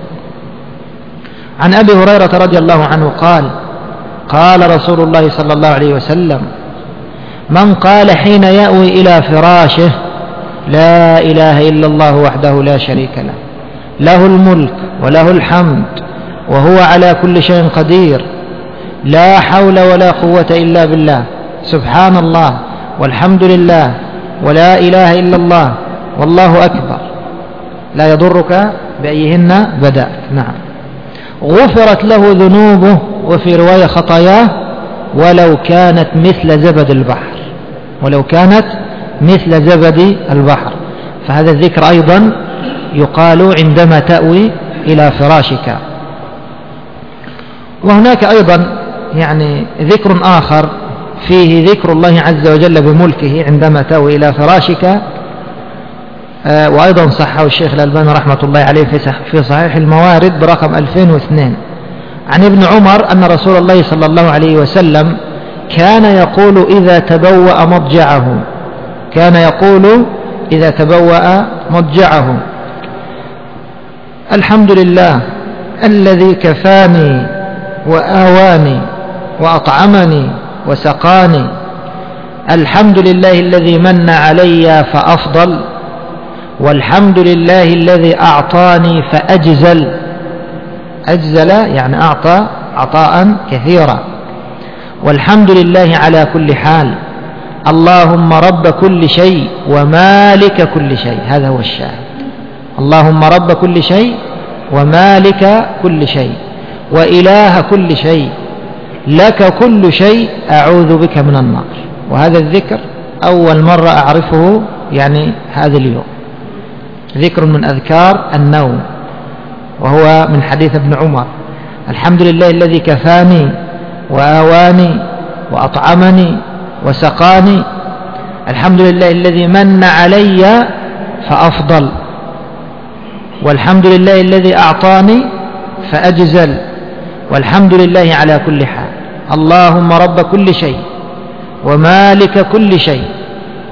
عن أبي هريرة رضي الله عنه قال قال رسول الله صلى الله عليه وسلم من قال حين يأوي إلى فراشه لا إله إلا الله وحده لا شريك له له الملك وله الحمد وهو على كل شيء قدير لا حول ولا قوة إلا بالله سبحان الله والحمد لله ولا إله إلا الله والله أكبر لا يضرك بأيهن بدأت. نعم. غفرت له ذنوبه وفي رواية خطاياه ولو كانت مثل زبد البحر ولو كانت مثل زبد البحر. فهذا الذكر أيضا يقال عندما تأوي إلى فراشك. وهناك أيضا يعني ذكر آخر فيه ذكر الله عز وجل بملكه عندما تأوي إلى فراشك، آه وأيضا صححه الشيخ الألباني رحمة الله عليه في صحيح الموارد برقم ألفين واثنين عن ابن عمر أن رسول الله صلى الله عليه وسلم كان يقول إذا تبوأ مضجعه كان يقول إذا تبوأ مضجعه الحمد لله الذي كفاني وآواني وأطعمني وسقاني الحمد لله الذي من علي فأفضل والحمد لله الذي أعطاني فأجزل. أجزل يعني أعطى عطاء كثيرا. والحمد لله على كل حال اللهم رب كل شيء ومالك كل شيء. هذا هو الشاهد. اللهم رب كل شيء ومالك كل شيء وإله كل شيء لك كل شيء أعوذ بك من النار. وهذا الذكر أول مرة أعرفه يعني هذا اليوم، ذكر من أذكار النوم، وهو من حديث ابن عمر الحمد لله الذي كفاني وآواني وأطعمني وسقاني الحمد لله الذي من علي فأفضل والحمد لله الذي أعطاني فأجزل والحمد لله على كل حال اللهم رب كل شيء ومالك كل شيء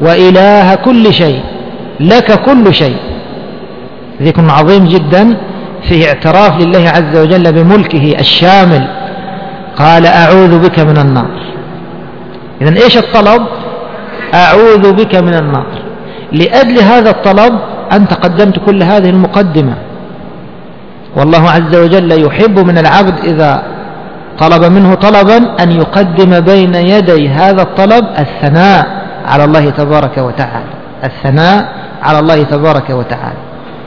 وإله كل شيء لك كل شيء. ذكر عظيم جدا فيه اعتراف لله عز وجل بملكه الشامل. قال أعوذ بك من النار. إذن إيش الطلب؟ أعوذ بك من النار. لأجل هذا الطلب أنت قدمت كل هذه المقدمة. والله عز وجل يحب من العبد إذا طلب منه طلبا أن يقدم بين يدي هذا الطلب الثناء على الله تبارك وتعالى، الثناء على الله تبارك وتعالى.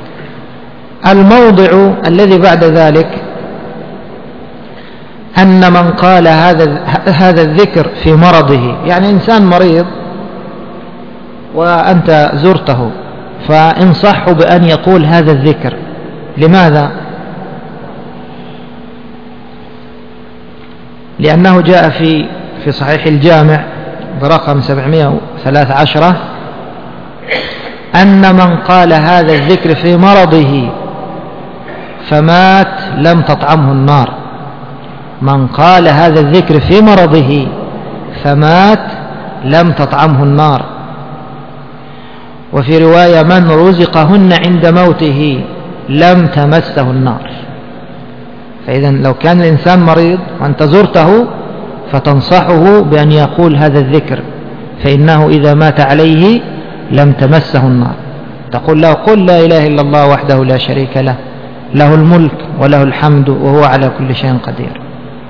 الموضع الذي بعد ذلك أن من قال هذا هذا الذكر في مرضه، يعني إنسان مريض وأنت زرته فانصحه بأن يقول هذا الذكر. لماذا؟ لأنه جاء في في صحيح الجامع برقم سبعمائة وثلاثة عشر أن من قال هذا الذكر في مرضه فمات لم تطعمه النار. من قال هذا الذكر في مرضه فمات لم تطعمه النار. وفي رواية من رزقهن عند موته لم تمسه النار. فإذا لو كان الإنسان مريض وأنت زرته فتنصحه بأن يقول هذا الذكر، فإنه إذا مات عليه لم تمسه النار. تقول له قل لا إله إلا الله وحده لا شريك له، له الملك وله الحمد وهو على كل شيء قدير.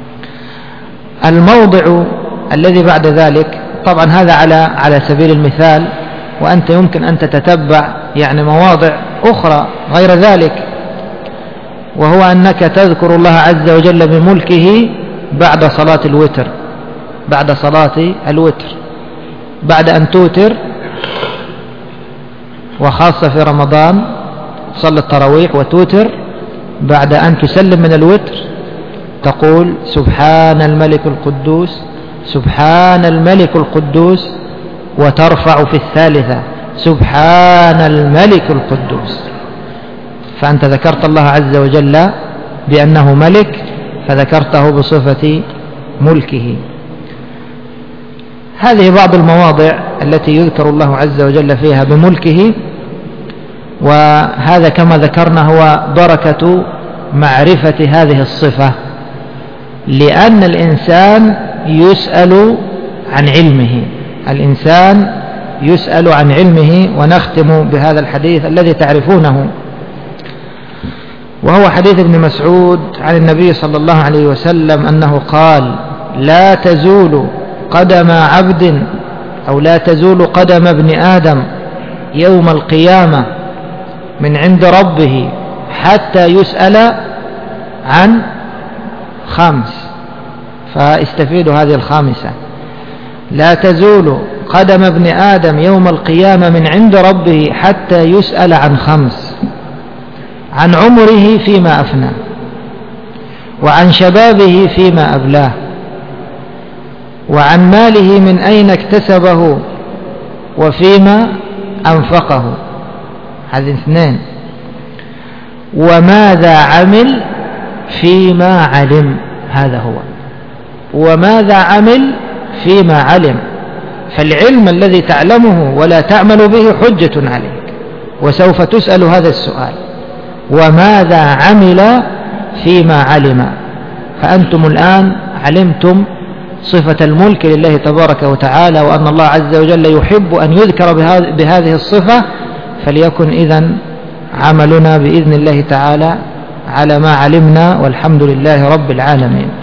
الموضع الذي بعد ذلك، طبعا هذا على على سبيل المثال، وأنت يمكن أن تتتبع يعني مواضع أخرى غير ذلك، وهو أنك تذكر الله عز وجل بملكه بعد صلاة الوتر. بعد صلاة الوتر بعد أن توتر، وخاصة في رمضان صلى التراويح وتوتر، بعد أن تسلم من الوتر تقول سبحان الملك القدوس سبحان الملك القدوس، وترفع في الثالثة سبحان الملك القدوس. فأنت ذكرت الله عز وجل بأنه ملك، فذكرته بصفة ملكه. هذه بعض المواضع التي يذكر الله عز وجل فيها بملكه، وهذا كما ذكرنا هو بركة معرفة هذه الصفة، لأن الإنسان يسأل عن علمه. الإنسان يسأل عن علمه. ونختم بهذا الحديث الذي تعرفونه، وهو حديث ابن مسعود عن النبي صلى الله عليه وسلم أنه قال لا تزول قدم عبد أو لا تزول قدم ابن آدم يوم القيامة من عند ربه حتى يسأل عن خمس. فاستفيدوا هذه الخامسة: لا تزول قدم ابن آدم يوم القيامة من عند ربه حتى يسأل عن خمس: عن عمره فيما أفناه، وعن شبابه فيما أبلاه، وعن ماله من أين اكتسبه وفيما أنفقه. هذه اثنين. وماذا عمل فيما علم. هذا هو. وماذا عمل فيما علم. فالعلم الذي تعلمه ولا تعمل به حجة عليك، وسوف تسأل هذا السؤال: وماذا عمل فيما علم. فأنتم الآن علمتم صفة الملك لله تبارك وتعالى، وأن الله عز وجل يحب أن يذكر بهذه الصفة، فليكن إذن عملنا بإذن الله تعالى على ما علمنا، والحمد لله رب العالمين.